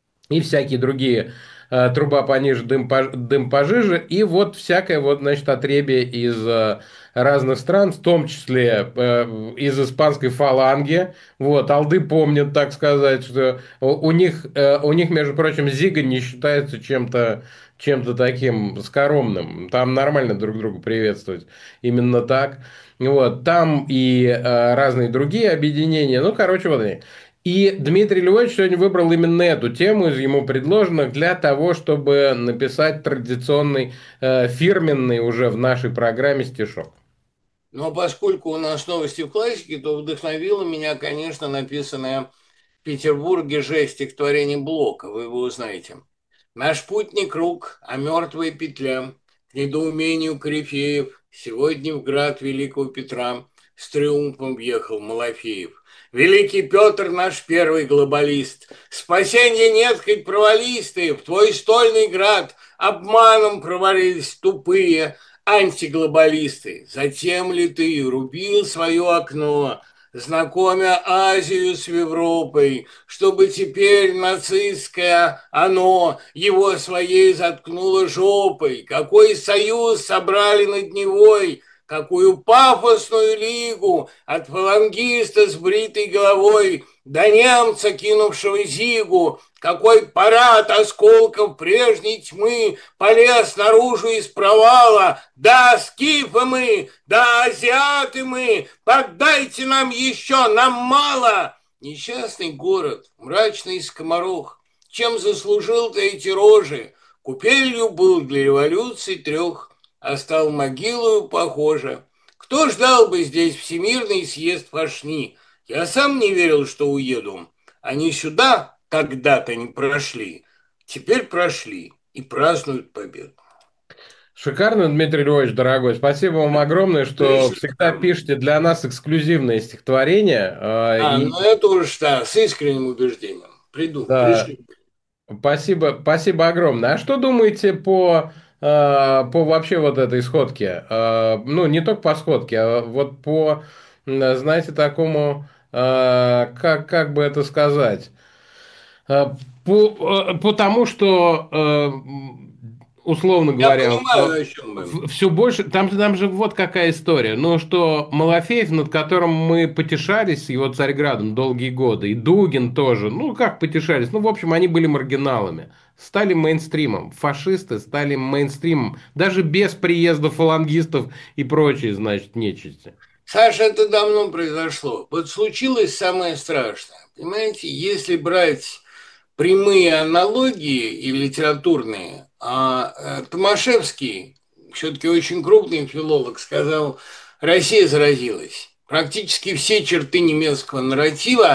и всякие другие, труба пониже, дым, пож... дым пожиже, и вот всякое вот, значит, отребье из разных стран, в том числе из испанской фаланги. Вот, алды помнят, так сказать, что у них, у них, между прочим, Зига не считается чем-то чем-то таким скоромным. Там нормально друг друга приветствовать. Именно так. Вот, там и э, разные другие объединения. Ну, короче, вот они. И Дмитрий Львович сегодня выбрал именно эту тему из ему предложенных для того, чтобы написать традиционный, э, фирменный уже в нашей программе стишок. Но поскольку у нас новости в классике, то вдохновило меня, конечно, написанное в Петербурге же стихотворение Блока, вы его узнаете. «Наш путь не круг, а мертвая петля, к недоумению корифеев, сегодня в град Великого Петра с триумфом въехал Малафеев. Великий Петр наш первый глобалист, спасенья нет, хоть провались ты, в твой стольный град обманом провалились тупые антиглобалисты. Затем ли ты рубил свое окно, знакомя Азию с Европой, чтобы теперь нацистское оно его своей заткнуло жопой? Какой союз собрали над Невой, какую пафосную лигу от фалангиста с бритой головой до немца, кинувшего зигу, какой парад осколков прежней тьмы полез наружу из провала. Да, скифы мы, да, азиаты мы, поддайте нам еще, нам мало. Несчастный город, мрачный скоморох, чем заслужил ты эти рожи? Купелью был для революции трех, а стал могилою похоже. Кто ждал бы здесь всемирный съезд фашни? Я сам не верил, что уеду. Они сюда когда-то не прошли, теперь прошли и празднуют победу. Шикарно, Дмитрий Львович, дорогой. Спасибо вам огромное, что Ты всегда шикарно. Пишете для нас эксклюзивные стихотворения. А, и... ну это уж да, с искренним убеждением. Приду, да. пришли. Спасибо, спасибо огромное. А что думаете по, по вообще вот этой сходке? Ну, не только по сходке, а вот по, знаете, такому, как, как бы это сказать, по, потому что, условно говоря, я понимаю, о чем вы. Все больше, там, там же вот какая история, ну, что Малафеев, над которым мы потешались, с его Царьградом долгие годы, и Дугин тоже, ну, как потешались, ну, в общем, они были маргиналами, стали мейнстримом, фашисты стали мейнстримом, даже без приезда фалангистов и прочей, значит, нечисти. Саша, это давно произошло. Вот случилось самое страшное. Понимаете, если брать прямые аналогии и литературные, а Томашевский, все-таки очень крупный филолог, сказал, Россия заразилась. Практически все черты немецкого нарратива в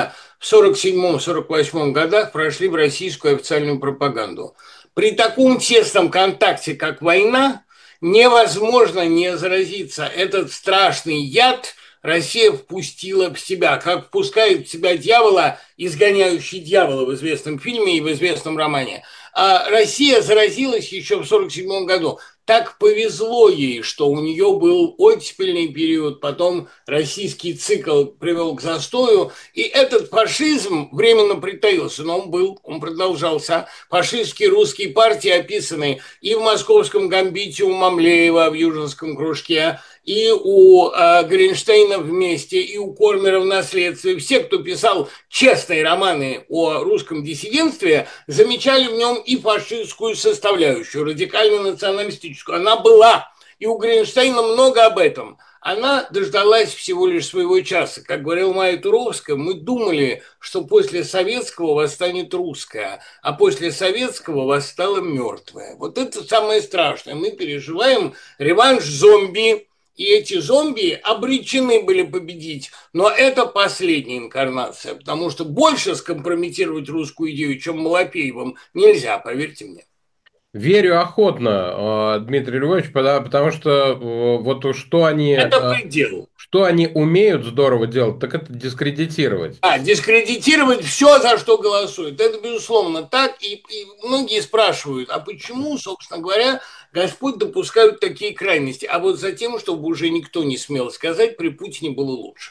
в сорок седьмом — сорок восьмом годах прошли в российскую официальную пропаганду. При таком тесном контакте, как война, невозможно не заразиться. Этот страшный яд Россия впустила в себя, как впускает в себя дьявола, изгоняющий дьявола в известном фильме и в известном романе. А Россия заразилась еще в сорок седьмом году. Так повезло ей, что у нее был оттепельный период, потом российский цикл привел к застою, и этот фашизм временно притаился, но он был, он продолжался. Фашистские русские партии описаны и в московском гамбите у Мамлеева в Южинском кружке, и у э, Гринштейна вместе, и у Кормера в наследстве. Все, кто писал честные романы о русском диссидентстве, замечали в нем и фашистскую составляющую, радикально-националистическую. Она была, и у Гринштейна много об этом. Она дождалась всего лишь своего часа. Как говорила Майя Туровская, мы думали, что после советского восстанет русское, а после советского восстало мертвое. Вот это самое страшное. Мы переживаем реванш зомби, и эти зомби обречены были победить. Но это последняя инкарнация, потому что больше скомпрометировать русскую идею, чем Малафеевым, нельзя, поверьте мне. Верю охотно, Дмитрий Львович, потому что вот что они, это предел. Что они умеют здорово делать, так это дискредитировать. А, дискредитировать все, за что голосуют. Это, безусловно, так. И, и многие спрашивают, а почему, собственно говоря, Господь допускают такие крайности? А вот за тем, чтобы уже никто не смел сказать, при Путине было лучше.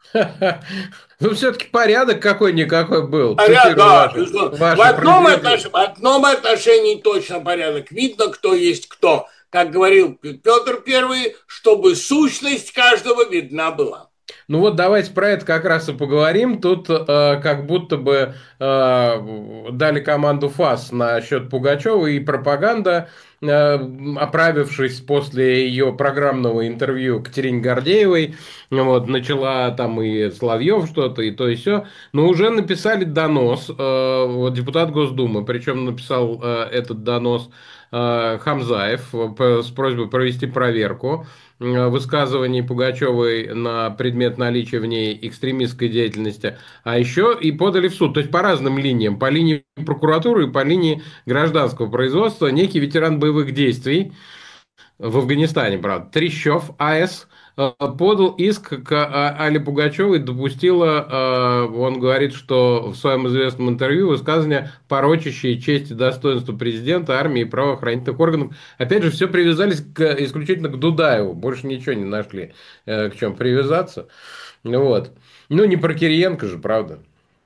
Ну, все-таки порядок какой-никакой был. Порядок, да, ваши, ваши в одном, отнош... в одном отношении точно порядок. Видно, кто есть кто. Как говорил Петр Первый, чтобы сущность каждого видна была. Ну вот давайте про это как раз и поговорим. Тут э, как будто бы э, дали команду ФАС насчет Пугачева, и пропаганда, э, оправившись после ее программного интервью Катерине Гордеевой, вот, начала там и Соловьев что-то, и то, и все, но уже написали донос, э, вот, депутат Госдумы, причем написал э, этот донос э, Хамзаев с просьбой провести проверку высказываний Пугачевой на предмет наличия в ней экстремистской деятельности, а еще и подали в суд. То есть по разным линиям. По линии прокуратуры и по линии гражданского производства некий ветеран боевых действий в Афганистане, правда, Трещев АЭС, подал иск к Алле Пугачевой, допустила, он говорит, что в своем известном интервью высказывания, порочащие честь и достоинство президента, армии и правоохранительных органов. Опять же, все привязались к, исключительно к Дудаеву, больше ничего не нашли, к чем привязаться. Вот. Ну, не про Кириенко же, правда.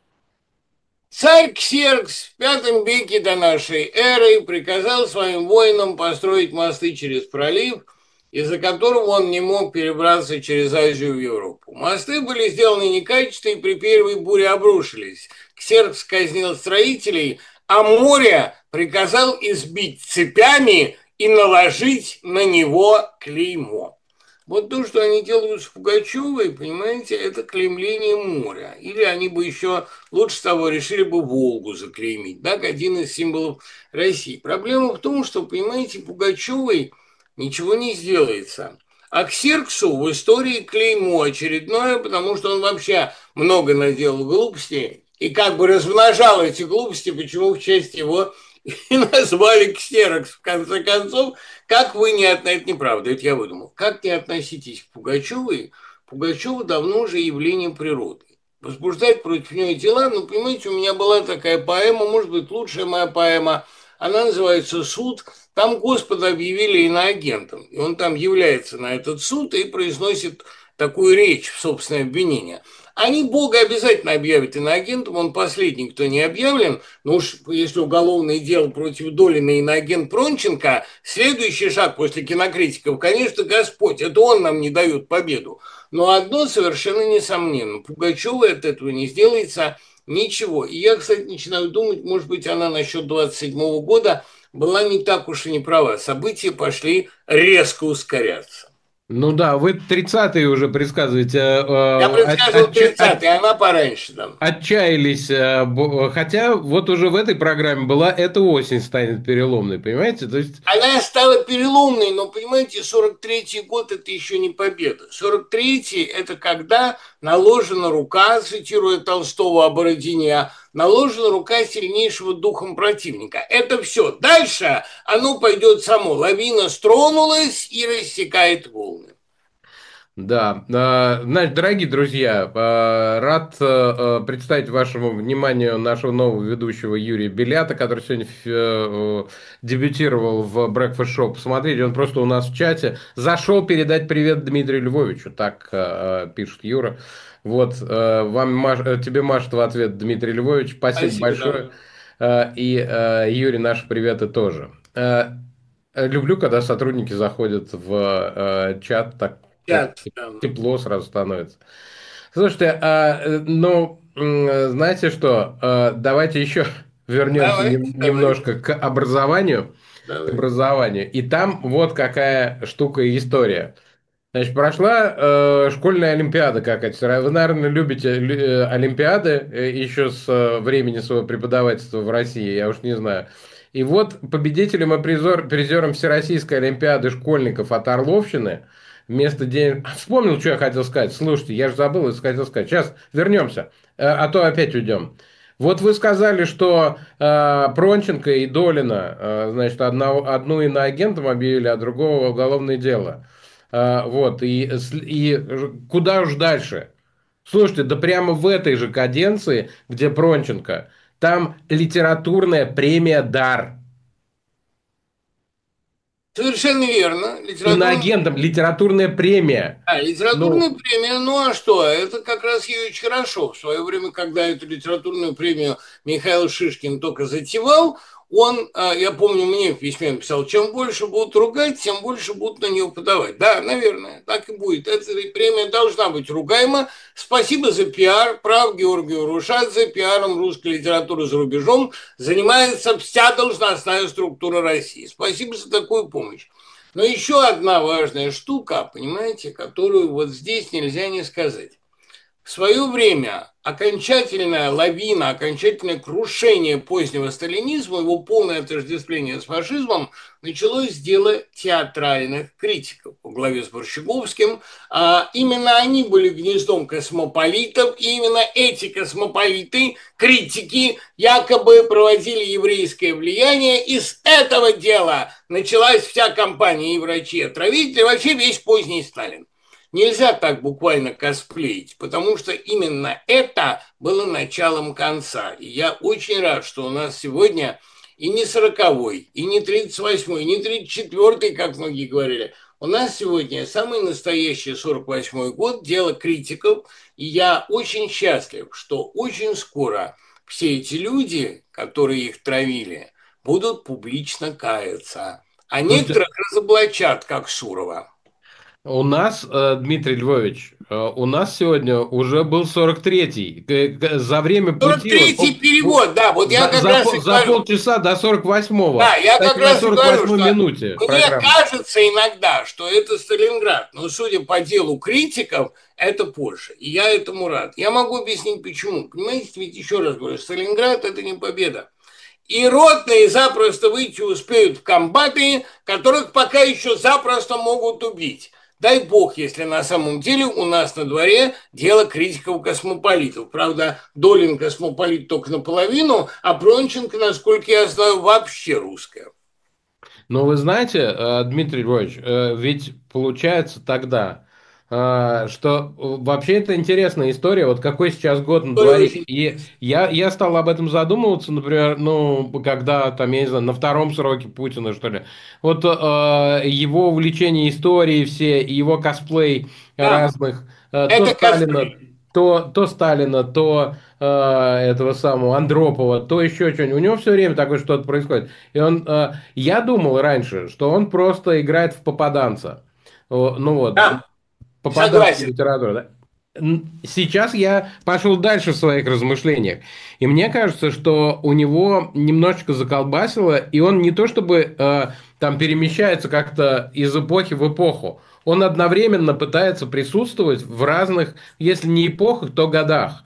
Царь Ксеркс в пятом веке до нашей эры приказал своим воинам построить мосты через пролив, из-за которого он не мог перебраться через Азию в Европу. Мосты были сделаны некачественно и при первой буре обрушились. Ксеркс казнил строителей, а море приказал избить цепями и наложить на него клеймо. Вот то, что они делают с Пугачевой, понимаете, это клеймление моря. Или они бы еще лучше того решили бы Волгу заклеймить, да, как один из символов России. Проблема в том, что, понимаете, Пугачевой ничего не сделается. А Ксерксу в истории клеймо очередное, потому что он вообще много наделал глупостей и как бы размножал эти глупости, почему в честь его и назвали Ксерокс. В конце концов, как вы не относитесь, это неправда, это я выдумал, как не относитесь к Пугачевой, Пугачева давно уже явление природы. Возбуждать против нее дела, ну, понимаете, у меня была такая поэма, может быть, лучшая моя поэма, она называется «Суд». Там Господа объявили иноагентом, и он там является на этот суд и произносит такую речь в собственное обвинение. Они Бога обязательно объявят иноагентом, он последний, кто не объявлен. Ну уж если уголовное дело против Долина иноагент Пронченко, следующий шаг после кинокритиков, конечно, Господь, это он нам не дает победу. Но одно совершенно несомненно, Пугачева от этого не сделается ничего. И я, кстати, начинаю думать, может быть, она насчет двадцать седьмого года была не так уж и не права. События пошли резко ускоряться. Ну да, вы тридцатые уже предсказываете. э, Я э, от- предсказывал отча- от- тридцатый, она пораньше там. Отчаялись, э, бо- хотя вот уже в этой программе была эта осень станет переломной, понимаете? То есть, Она стала переломной, но, понимаете, сорок третий год – это еще не победа. сорок третий – это когда наложена рука, цитируя Толстого о Бородине, наложена рука сильнейшего духом противника. Это все. Дальше оно пойдет само. Лавина стронулась и рассекает волны. да, э, значит, дорогие друзья, э, рад э, э, представить вашему вниманию нашего нового ведущего Юрия Белята, который сегодня э, э, дебютировал в Breakfast Show. Посмотрите, он просто у нас в чате зашел передать привет Дмитрию Львовичу, так э, э, пишет Юра. Вот, э, вам, маш- э, тебе машет в ответ Дмитрий Львович, спасибо Спасибо, да. большое. Э, и э, Юре наши приветы тоже. Э, Люблю, когда сотрудники заходят в э, чат, так как Чат, да. тепло сразу становится. Слушайте, а, э, ну, м, знаете что, э, давайте еще вернемся Давайте, нем- давайте, немножко к образованию, к давайте. образованию. И там вот какая штука и история. Значит, прошла э, школьная олимпиада какая-то. Вы, наверное, любите лю- э, олимпиады э, еще с э, времени своего преподавательства в России, я уж не знаю. И вот победителем и призер, призером Всероссийской олимпиады школьников от Орловщины вместо денег... А, вспомнил, что я хотел сказать. Слушайте, я же забыл, что хотел сказать. Сейчас вернемся, э, а то опять уйдем. Вот вы сказали, что э, Пронченко и Долина, э, значит, одно, одну иноагентом объявили, а другого уголовное дело. А, вот, и, с- и куда уж дальше? Слушайте, да прямо в этой же каденции, где Пронченко, там литературная премия «Дар». Совершенно верно. Литературная Иноагентам литературная премия. А, литературная Ну, премия, ну а что? Это как раз ей очень хорошо. В свое время, когда эту литературную премию Михаил Шишкин только затевал, он, а, я помню, мне в письме написал, чем больше будут ругать, тем больше будут на нее подавать. Да, наверное, так и будет. Эта премия должна быть ругаема. Спасибо за пиар. Прав Георгию Рушадзе. Пиаром русской литературы за рубежом занимается вся должностная структура России. Спасибо за такую помощь. Но еще одна важная штука, понимаете, которую вот здесь нельзя не сказать. В свое время окончательная лавина, окончательное крушение позднего сталинизма, его полное отождествление с фашизмом началось с дела театральных критиков во главе с Борщеговским. А именно они были гнездом космополитов, и именно эти космополиты, критики, якобы проводили еврейское влияние. И с этого дела началась вся кампания и врачи, и отравители, вообще весь поздний Сталин. Нельзя так буквально косплеить, потому что именно это было началом конца. И я очень рад, что у нас сегодня и не сороковой, и не тридцать восьмой, и не тридцать четвёртый, как многие говорили. У нас сегодня самый настоящий сорок восьмой год, дело критиков, и я очень счастлив, что очень скоро все эти люди, которые их травили, будут публично каяться, а слушайте, некоторых разоблачат, как Шурова. у нас, э, Дмитрий Львович, э, у нас сегодня уже был сорок третий. К- к- За время сорок пути, вот, третий пол- пол- перевод, да, вот я за, как за раз и пол- за говорю. полчаса до сорок восьмого. Да, я как Кстати, на раз и сорок говорю, восьмой что минуте мне программы. кажется иногда, что это Сталинград, но судя по делу критиков, это позже. И я этому рад. Я могу объяснить почему. Понимаете, ведь еще раз говорю, Сталинград – это не победа. И ротные запросто выйти успеют в комбаты, которых пока еще запросто могут убить. Дай бог, если на самом деле у нас на дворе дело критиков-космополитов. Правда, Долин космополит только наполовину, а Пронченко, насколько я знаю, вообще русская. Но вы знаете, э, Дмитрий Львович, э, ведь получается тогда, э, что э, вообще это интересная история, вот какой сейчас год на История дворе. очень И я, я стал об этом задумываться, например, ну, когда там, я не знаю, на втором сроке Путина, что ли. Вот э, его увлечение историей все, и его косплей Да, разных, э, то это Сталина, косплей. то, то Сталина, то э, этого самого Андропова, то еще что-нибудь. У него все время такое что-то происходит. И он, э, я думал раньше, что он просто играет в попаданца. О, ну вот, Да, попаданскую согласен. литературу, да? Сейчас я пошел дальше в своих размышлениях. И мне кажется, что у него немножечко заколбасило, и он не то чтобы э, там перемещается как-то из эпохи в эпоху. Он одновременно пытается присутствовать в разных, если не эпохах, то годах.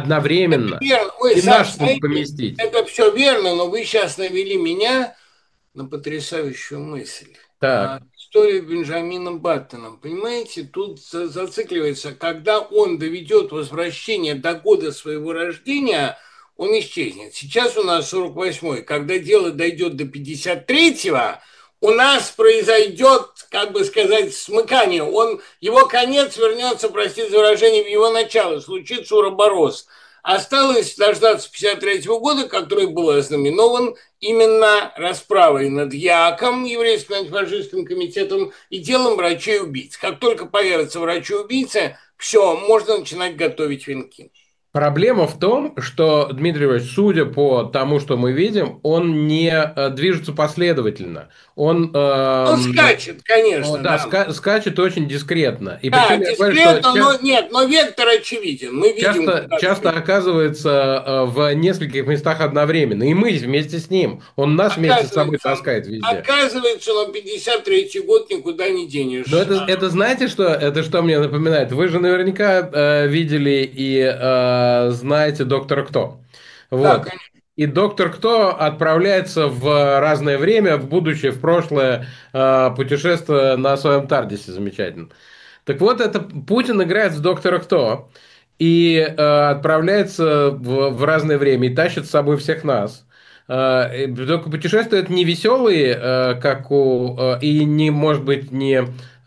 Это Одновременно. верно. Ой, И Саш, нас там знаете, поместить. это все верно, но вы сейчас навели меня на потрясающую мысль. А, Так. история Бенджамина Баттона. Понимаете, тут за- зацикливается, когда он доведет возвращение до года своего рождения, он исчезнет. Сейчас у нас сорок восьмой. Когда дело дойдет до пятьдесят третьего, у нас произойдет, как бы сказать, смыкание. Он, его конец вернется, простите за выражение, в его начало. Случится уроборос. Осталось дождаться пятьдесят третьего года, который был ознаменован именно расправой над ЯКом, еврейским антифашистским комитетом, и делом врачей-убийц. Как только появятся врачи-убийцы, все, можно начинать готовить венки. Проблема в том, что, Дмитрий Иванович, судя по тому, что мы видим, он не э, движется последовательно. Он, Он эм, скачет, о, конечно, да, да. ска- скачет очень дискретно. И Да, причем я говорю, что дискретно, ча- но нет, но вектор очевиден. Мы видим, часто, куда часто движется. оказывается э, в нескольких местах одновременно. И мы вместе с ним. Он нас вместе с собой Оказывается, таскает везде. оказывается, на пятьдесят третий год никуда не Но денешь. это, это знаете, что это что мне напоминает? Вы же наверняка э, видели и э, знаете «Доктора Кто». Да, Вот. конечно. И доктор Кто отправляется в разное время, в будущее, в прошлое, э, путешествуя на своем Тардисе замечательно. Так вот, это Путин играет в доктора Кто и э, отправляется в, в разное время и тащит с собой всех нас. Э, и только путешествия это не веселые, э, как у, э, и не, может быть, не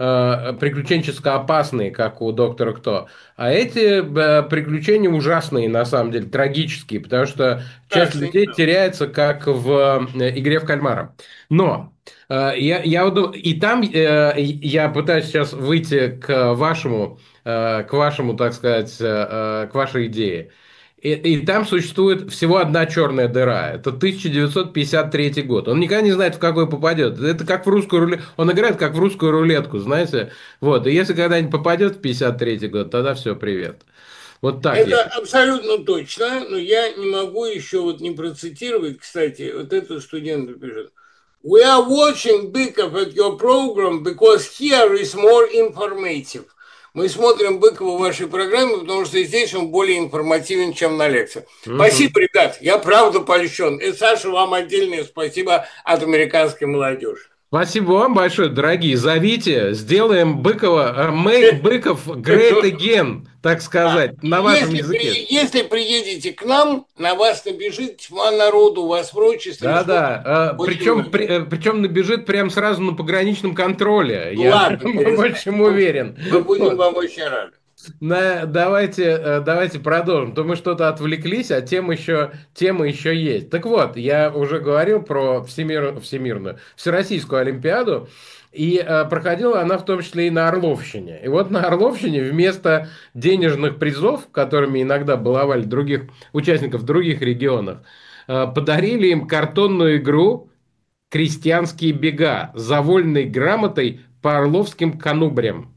э, приключенческо опасные, как у доктора Кто, а эти э, приключения ужасные, на самом деле, трагические, потому что часть Страшно. людей теряется, как в э, игре в кальмара. Но Э, Я, я вот ду- и там э, я пытаюсь сейчас выйти к вашему, э, к вашему, так сказать, э, э, к вашей идее. И, и там существует всего одна черная дыра. Это тысяча девятьсот пятьдесят третий год. Он никогда не знает, в какой попадет. Это как в русскую рулетку. Он играет как в русскую рулетку, знаете. Вот. И если когда-нибудь попадет в пятьдесят третий год, тогда все, привет. Вот так я. Это абсолютно точно, но я не могу еще вот не процитировать, кстати, вот этот студент пишет. We are watching Bykov at your program because here is more informative. Мы смотрим Быкова в вашей программе, потому что здесь он более информативен, чем на лекции. Мгм. Спасибо, ребят, я правда польщен. И, Саша, вам отдельное спасибо от американской молодежи. Спасибо вам большое, дорогие. Зовите, сделаем Быкова, э, make Быков great again, так Да. сказать, на вашем Если, языке. при- если приедете к нам, на вас набежит тьма народу, вас прочесть, Да-да, э, очень причем, при- много. э, причем набежит прям сразу на пограничном контроле. Ну Я ладно, прям перестань. очень уверен. Мы будем Вот. вам очень рады. На- давайте, э, давайте продолжим. То мы что-то отвлеклись, а тема еще, тема еще есть. Так вот, я уже говорил про всемир, всемирную, всероссийскую Олимпиаду, и э, проходила она в том числе и на Орловщине. И вот на Орловщине вместо денежных призов, которыми иногда баловали других участников в других регионах, э, подарили им картонную игру «Крестьянские бега» за вольной грамотой по орловским канубрям.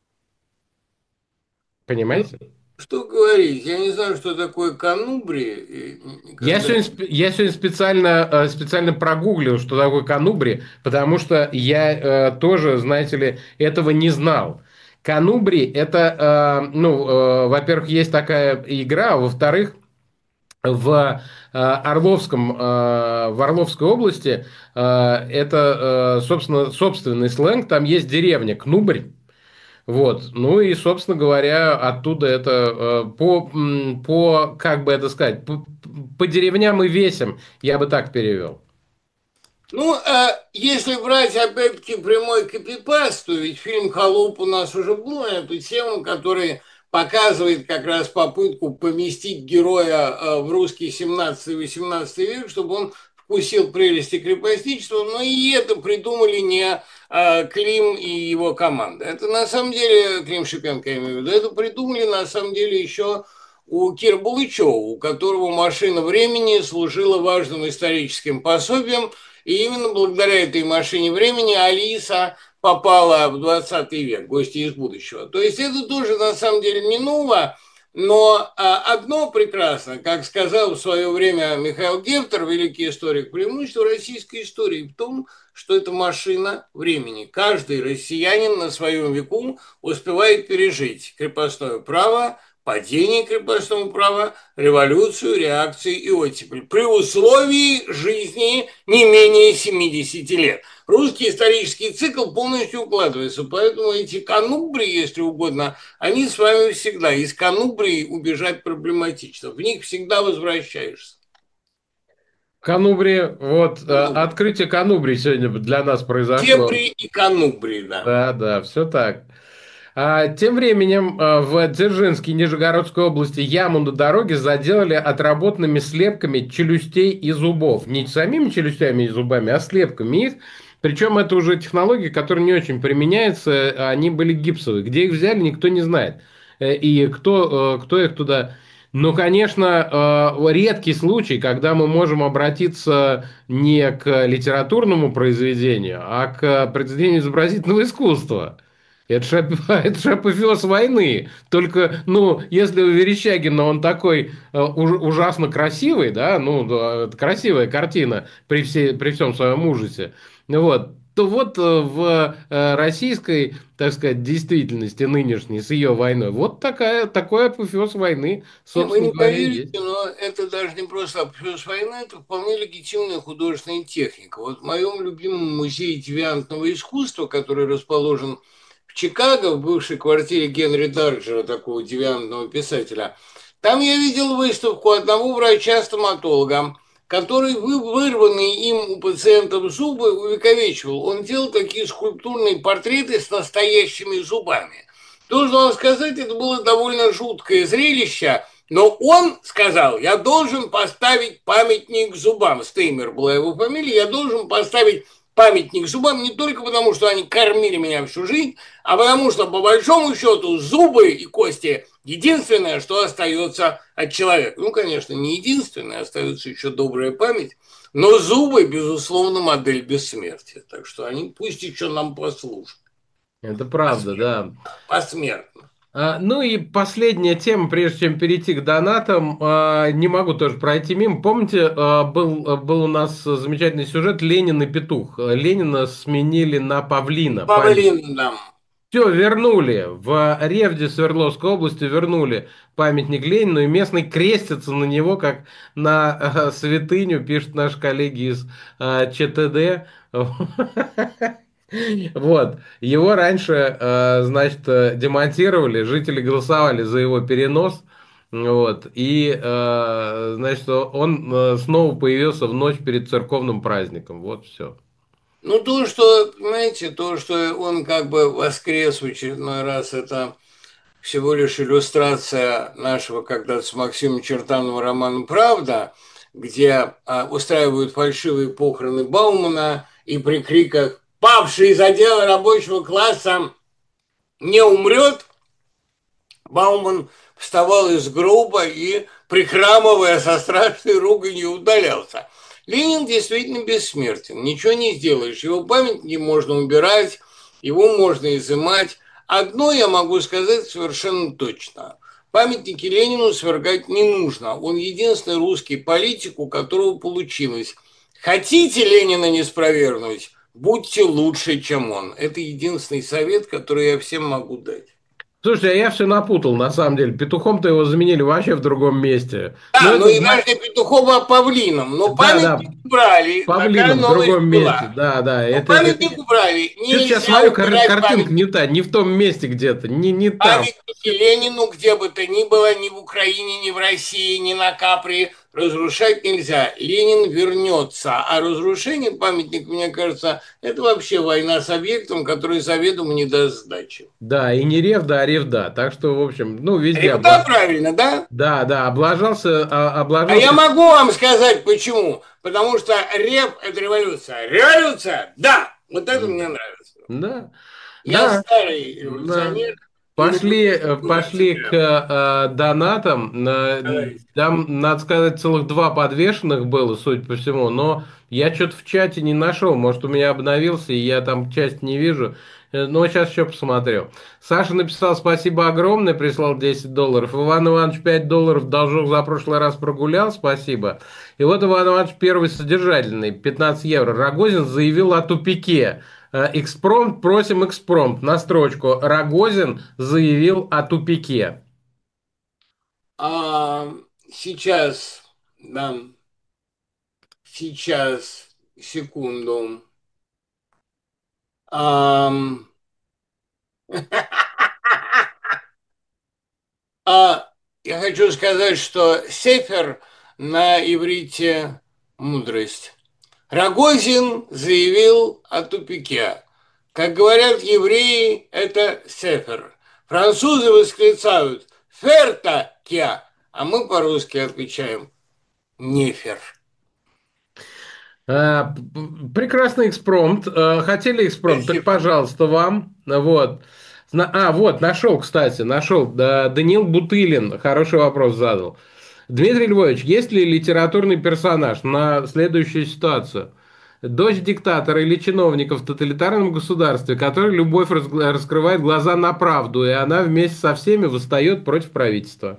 Ну, Понимаете? что говорить, я не знаю, что такое канубри, и Я никогда. сегодня, сп- я сегодня специально, э, специально прогуглил, что такое канубри, потому что я э, тоже, знаете ли, этого не знал. Канубри это, э, ну, э, во-первых, есть такая игра, а во-вторых, в э, Орловском, э, в Орловской области э, это, э, собственно, собственный сленг, там есть деревня Кнубрь. Вот, ну и, собственно говоря, оттуда это э, по, м, по, как бы это сказать, по, по деревням и весям, я бы так перевел. Ну, а если брать, опять-таки, прямой копипаст, то ведь фильм «Холоп» у нас уже был на эту тему, который показывает как раз попытку поместить героя э, в русский семнадцатый-восемнадцатый век, чтобы он вкусил прелести крепостничества, но и это придумали не э, Клим и его команда. Это на самом деле, Клим Шипенко, я имею в виду, это придумали на самом деле еще у Кира Булычева, у которого «Машина времени» служила важным историческим пособием, и именно благодаря этой машине времени Алиса попала в двадцатый век, гости из будущего. То есть это тоже на самом деле минуло, но а, одно прекрасно, как сказал в свое время Михаил Гефтер, великий историк, преимущество российской истории в том, что это машина времени. Каждый россиянин на своем веку успевает пережить крепостное право, падение крепостного права, революцию, реакции и оттепель при условии жизни не менее семидесяти лет. Русский исторический цикл полностью укладывается, поэтому эти канубрии, если угодно, они с вами всегда. Из канубрии убежать проблематично, в них всегда возвращаешься. Канубри, вот, Канубри. Открытие Канубри сегодня для нас произошло. Дебри и Канубри, да. Да, да, все так. А, тем временем в Дзержинской Нижегородской области яму на дороге заделали отработанными слепками челюстей и зубов. Не самими челюстями и зубами, а слепками их. Причем это уже технология, которая не очень применяется, они были гипсовые. Где их взяли, никто не знает. И кто, кто их туда... Ну, конечно, редкий случай, когда мы можем обратиться не к литературному произведению, а к произведению изобразительного искусства. Это же, это же апофеоз войны. Только, ну, если у Верещагина он такой ужасно красивый, да, ну, красивая картина при, всей, при всем своем ужасе, вот, то вот в российской, так сказать, действительности нынешней с ее войной, вот такая, такой апофеоз войны, собственно Вы не говоря, поверите, есть. но это даже не просто апофеоз войны, это вполне легитимная художественная техника. Вот в моем любимом музее девиантного искусства, который расположен в Чикаго, в бывшей квартире Генри Дарджера, такого девиантного писателя, там я видел выставку одного врача-стоматолога, который вырванные им у пациентов зубы увековечивал. Он делал такие скульптурные портреты с настоящими зубами. Должен вам сказать, это было довольно жуткое зрелище, но он сказал, я должен поставить памятник зубам. Стеймер была его фамилия, я должен поставить памятник зубам не только потому, что они кормили меня всю жизнь, а потому что, по большому счету, зубы и кости – единственное, что остается от человека. Ну, конечно, не единственное, остается еще добрая память, но зубы, безусловно, модель бессмертия. Так что они пусть еще нам послужат. Это правда, посмертно. да. Посмертно. А, ну и последняя тема, прежде чем перейти к донатам, а, не могу тоже пройти мимо. Помните, а, был, был у нас замечательный сюжет «Ленин и петух». Ленина сменили на Павлина. Павлин, да. Все, вернули. В Ревде Свердловской области вернули памятник Ленину, и местные крестятся на него, как на э, святыню, пишут наши коллеги из э, ЧТД. Вот. Его раньше, э, значит, демонтировали, жители голосовали за его перенос. Вот. И, э, значит, он снова появился в ночь перед церковным праздником. Вот все. Ну, то, что, понимаете, то, что он как бы воскрес в очередной раз, это всего лишь иллюстрация нашего когда-то с Максимом Чертановым романа «Правда», где а, устраивают фальшивые похороны Баумана и при криках «Павший за дело рабочего класса не умрет», Бауман вставал из гроба и, прихрамывая со страшной руганью, удалялся. Ленин действительно бессмертен, ничего не сделаешь. Его памятники можно убирать, его можно изымать. Одно я могу сказать совершенно точно. Памятники Ленину свергать не нужно. Он единственный русский политик, у которого получилось. Хотите Ленина не спровергнуть? Будьте лучше, чем он. Это единственный совет, который я всем могу дать. Слушайте, а я все напутал, на самом деле. Петухом-то его заменили вообще в другом месте. Да, ну и даже Петухом, а Павлином. Но да, памятник да. убрали. Павлином в другом была. месте. Да, да. Это, памятник это... убрали. Нельзя сейчас смотрю, кар- картинка не та, не в том месте где-то, не, не там. Памятники Ленину где бы то ни было, ни в Украине, ни в России, ни на Капри, разрушать нельзя. Ленин вернется. А разрушение памятника, мне кажется, это вообще война с объектом, который заведомо не даст сдачи. Да, и не Ревда, а Ревда. Так что, в общем, ну, везде... Ревда облаж... правильно, да? Да, да, облажался, облажался... А я могу вам сказать, почему. Потому что Рев – это революция. Революция? Да! Вот это мне нравится. Да. Я да. старый революционер. Да. Пошли, э, пошли к э, донатам. Э, Давайте. Там, надо сказать, целых два подвешенных было, судя по всему, но я что-то в чате не нашел. Может, у меня обновился, и я там часть не вижу. Э, Но сейчас еще посмотрю. Саша написал: спасибо огромное, прислал десять долларов. Иван Иванович пять долларов должок за прошлый раз прогулял, спасибо. И вот Иван Иванович первый содержательный, пятнадцать евро. Рогозин заявил о тупике. Э, Экспромт, просим экспромт на строчку. Рогозин заявил о тупике. А, сейчас, да, сейчас, секунду. Ам, а, я хочу сказать, что сефер на иврите мудрость. Рогозин заявил о тупике. Как говорят евреи, это сефер. Французы восклицают «ферта кя», а мы по-русски отвечаем «нефер». Э, п- п- Прекрасный экспромт. Э, Хотели экспромт? Так, Спасибо. пожалуйста, вам. Вот. Зна- А, вот, нашел, кстати, нашел. Да, Даниил Бутылин хороший вопрос задал. Дмитрий Львович, есть ли литературный персонаж на следующую ситуацию? Дочь диктатора или чиновника в тоталитарном государстве, который любовь разг- раскрывает глаза на правду, и она вместе со всеми восстает против правительства.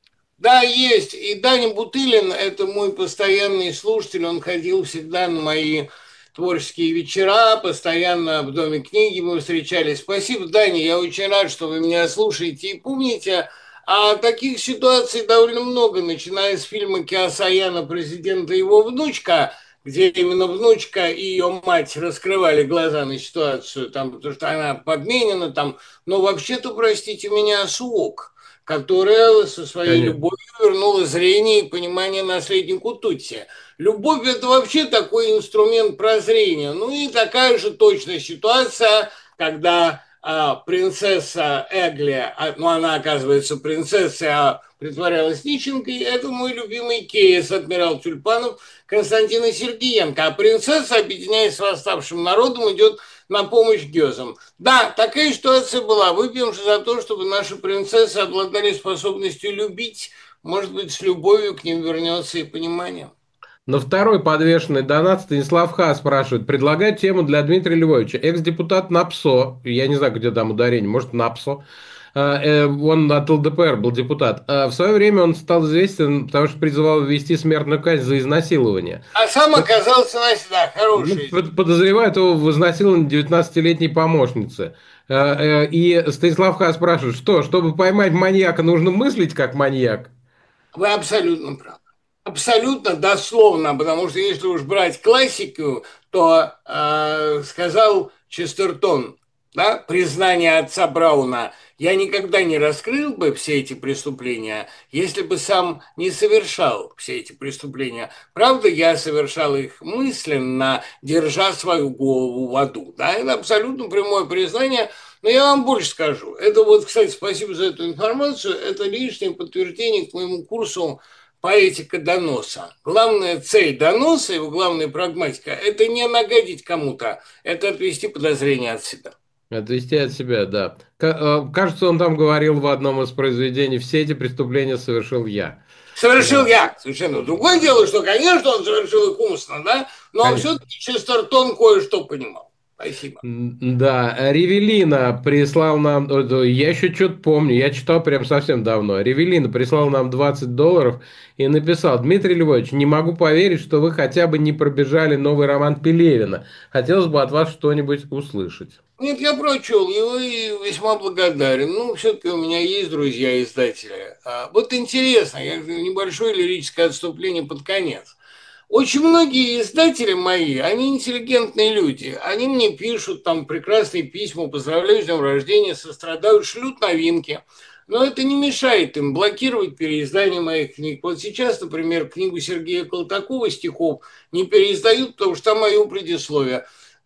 Да, есть. И Даня Бутылин – это мой постоянный слушатель. Он ходил всегда на мои творческие вечера, постоянно в Доме книги мы встречались. Спасибо, Даня, я очень рад, что вы меня слушаете и помните. А таких ситуаций довольно много, начиная с фильма Киасаяна «Президент и его внучка», где именно внучка и ее мать раскрывали глаза на ситуацию, там, потому что она подменена, там, но вообще-то, простите меня, СУОК, которая со своей Конечно. любовью вернула зрение и понимание наследнику Тутси. Любовь – это вообще такой инструмент прозрения. Ну и такая же точная ситуация, когда а, принцесса Эгли, а, ну она оказывается принцессой, а притворялась нищенкой, это мой любимый кейс, адмирал Тюльпанов Константина Сергеенко. А принцесса, объединяясь с восставшим народом, идет на помощь гёзам. Да, такая ситуация была. Выпьем же за то, чтобы наши принцессы обладали способностью любить. Может быть, с любовью к ним вернется и понимание. На второй подвешенный донат Станислав Ха спрашивает: предлагает тему для Дмитрия Львовича. Экс-депутат НАПСО, я не знаю, где там ударение, может, НАПСО, э, э, он от ЛДПР был депутат. А в свое время он стал известен, потому что призывал ввести смертную казнь за изнасилование. А сам оказался на да, Ну, хороший. под- подозревают его в изнасиловании девятнадцатилетней помощницы. Э, э, И Станислав Ха спрашивает: что, чтобы поймать маньяка, нужно мыслить как маньяк? Вы абсолютно правы. Абсолютно дословно, потому что если уж брать классику, то э, сказал Честертон, да, признание отца Брауна, я никогда не раскрыл бы все эти преступления, если бы сам не совершал все эти преступления. Правда, я совершал их мысленно, держа свою голову в аду. Да? Это абсолютно прямое признание. Но я вам больше скажу. Это вот, кстати, спасибо за эту информацию. Это лишнее подтверждение к моему курсу поэтика доноса. Главная цель доноса, его главная прагматика – это не нагадить кому-то, это отвести подозрения от себя. Отвести от себя, да. К- э, Кажется, он там говорил в одном из произведений: все эти преступления совершил я. Совершил Да, я. Совершенно другое дело, что, конечно, он совершил их умысленно, да, но конечно. все-таки Честертон кое-что понимал. Спасибо. М, Да, Ревелина прислал нам, о, да, я еще что-то помню, я читал прям совсем давно. Ревелина прислал нам двадцать долларов и написал: Дмитрий Львович, не могу поверить, что вы хотя бы не пробежали новый роман Пелевина. Хотелось бы от вас что-нибудь услышать. Нет, я прочел его и весьма благодарен. Ну, все-таки у меня есть друзья-издатели. А, вот интересно, я говорю, небольшое лирическое отступление под конец. Очень многие издатели мои, они интеллигентные люди. Они мне пишут там прекрасные письма, поздравляют с днем рождения, сострадают, шлют новинки. Но это не мешает им блокировать переиздание моих книг. Вот сейчас, например, книгу Сергея Колтакова стихов не переиздают, потому что там мое предисловие.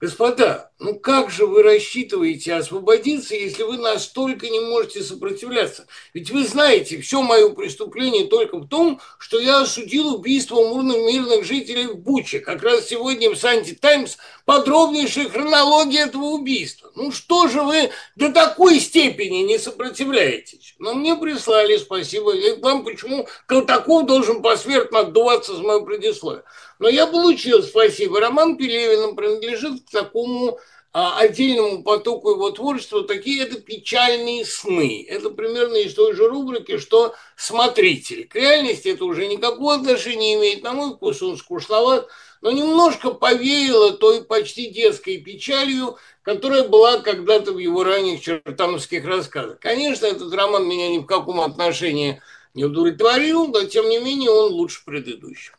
Господа, ну как же вы рассчитываете освободиться, если вы настолько не можете сопротивляться? Ведь вы знаете, все мое преступление только в том, что я осудил убийство мирных, мирных жителей в Буче. Как раз сегодня в «Санти Таймс» подробнейшая хронология этого убийства. Ну что же вы до такой степени не сопротивляетесь? Но мне прислали, спасибо. И вам почему Колтаков должен посмертно отдуваться за мое предисловие? Но я получил, спасибо. Роман Пелевин принадлежит к такому а, отдельному потоку его творчества. Такие это печальные сны. Это примерно из той же рубрики, что «Смотритель». К реальности это уже никакого отношения не имеет. На мой вкус он скучноват, но немножко повеяло той почти детской печалью, которая была когда-то в его ранних чертановских рассказах. Конечно, этот роман меня ни в каком отношении не удовлетворил, но тем не менее он лучше предыдущего.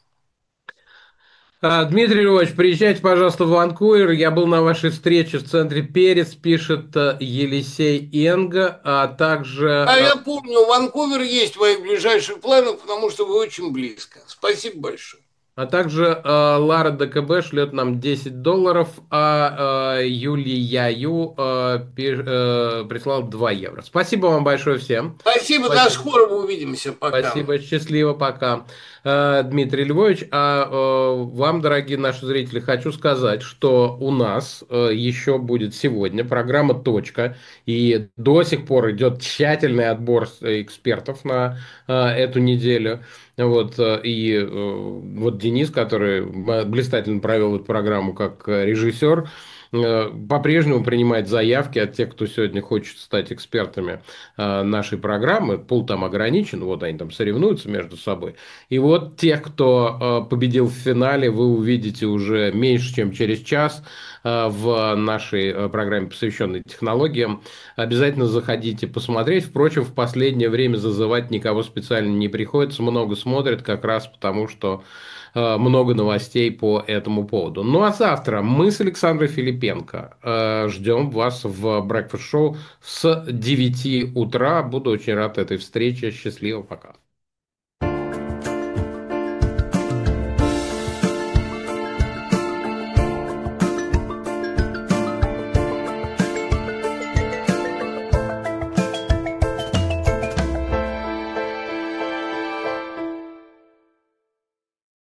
Дмитрий Львович, приезжайте, пожалуйста, в Ванкувер. Я был на вашей встрече в центре «Перец», пишет Елисей Энга, а также... А я помню, Ванкувер есть в моих ближайших планах, потому что вы очень близко. Спасибо большое. А также э, Лара ДКБ шлет нам десять долларов, а э, Юлия Ю э, пи, э, прислал два евро. Спасибо вам большое всем. Спасибо, Спасибо. До скорого, увидимся. Пока. Спасибо, счастливо, пока. Э, Дмитрий Львович, а э, вам, дорогие наши зрители, хочу сказать, что у нас э, еще будет сегодня программа «Точка», и до сих пор идет тщательный отбор экспертов на э, эту неделю. Вот, и вот Денис, который блистательно провел эту программу как режиссер, по-прежнему принимает заявки от тех, кто сегодня хочет стать экспертами нашей программы. Пул там ограничен, вот они там соревнуются между собой. И вот тех, кто победил в финале, вы увидите уже меньше, чем через час в нашей программе, посвященной технологиям. Обязательно заходите посмотреть. Впрочем, в последнее время зазывать никого специально не приходится. Много смотрят как раз потому, что много новостей по этому поводу. Ну а завтра мы с Александрой Филипенко э, ждем вас в Breakfast Show с девяти утра. Буду очень рад этой встрече. Счастливо, пока.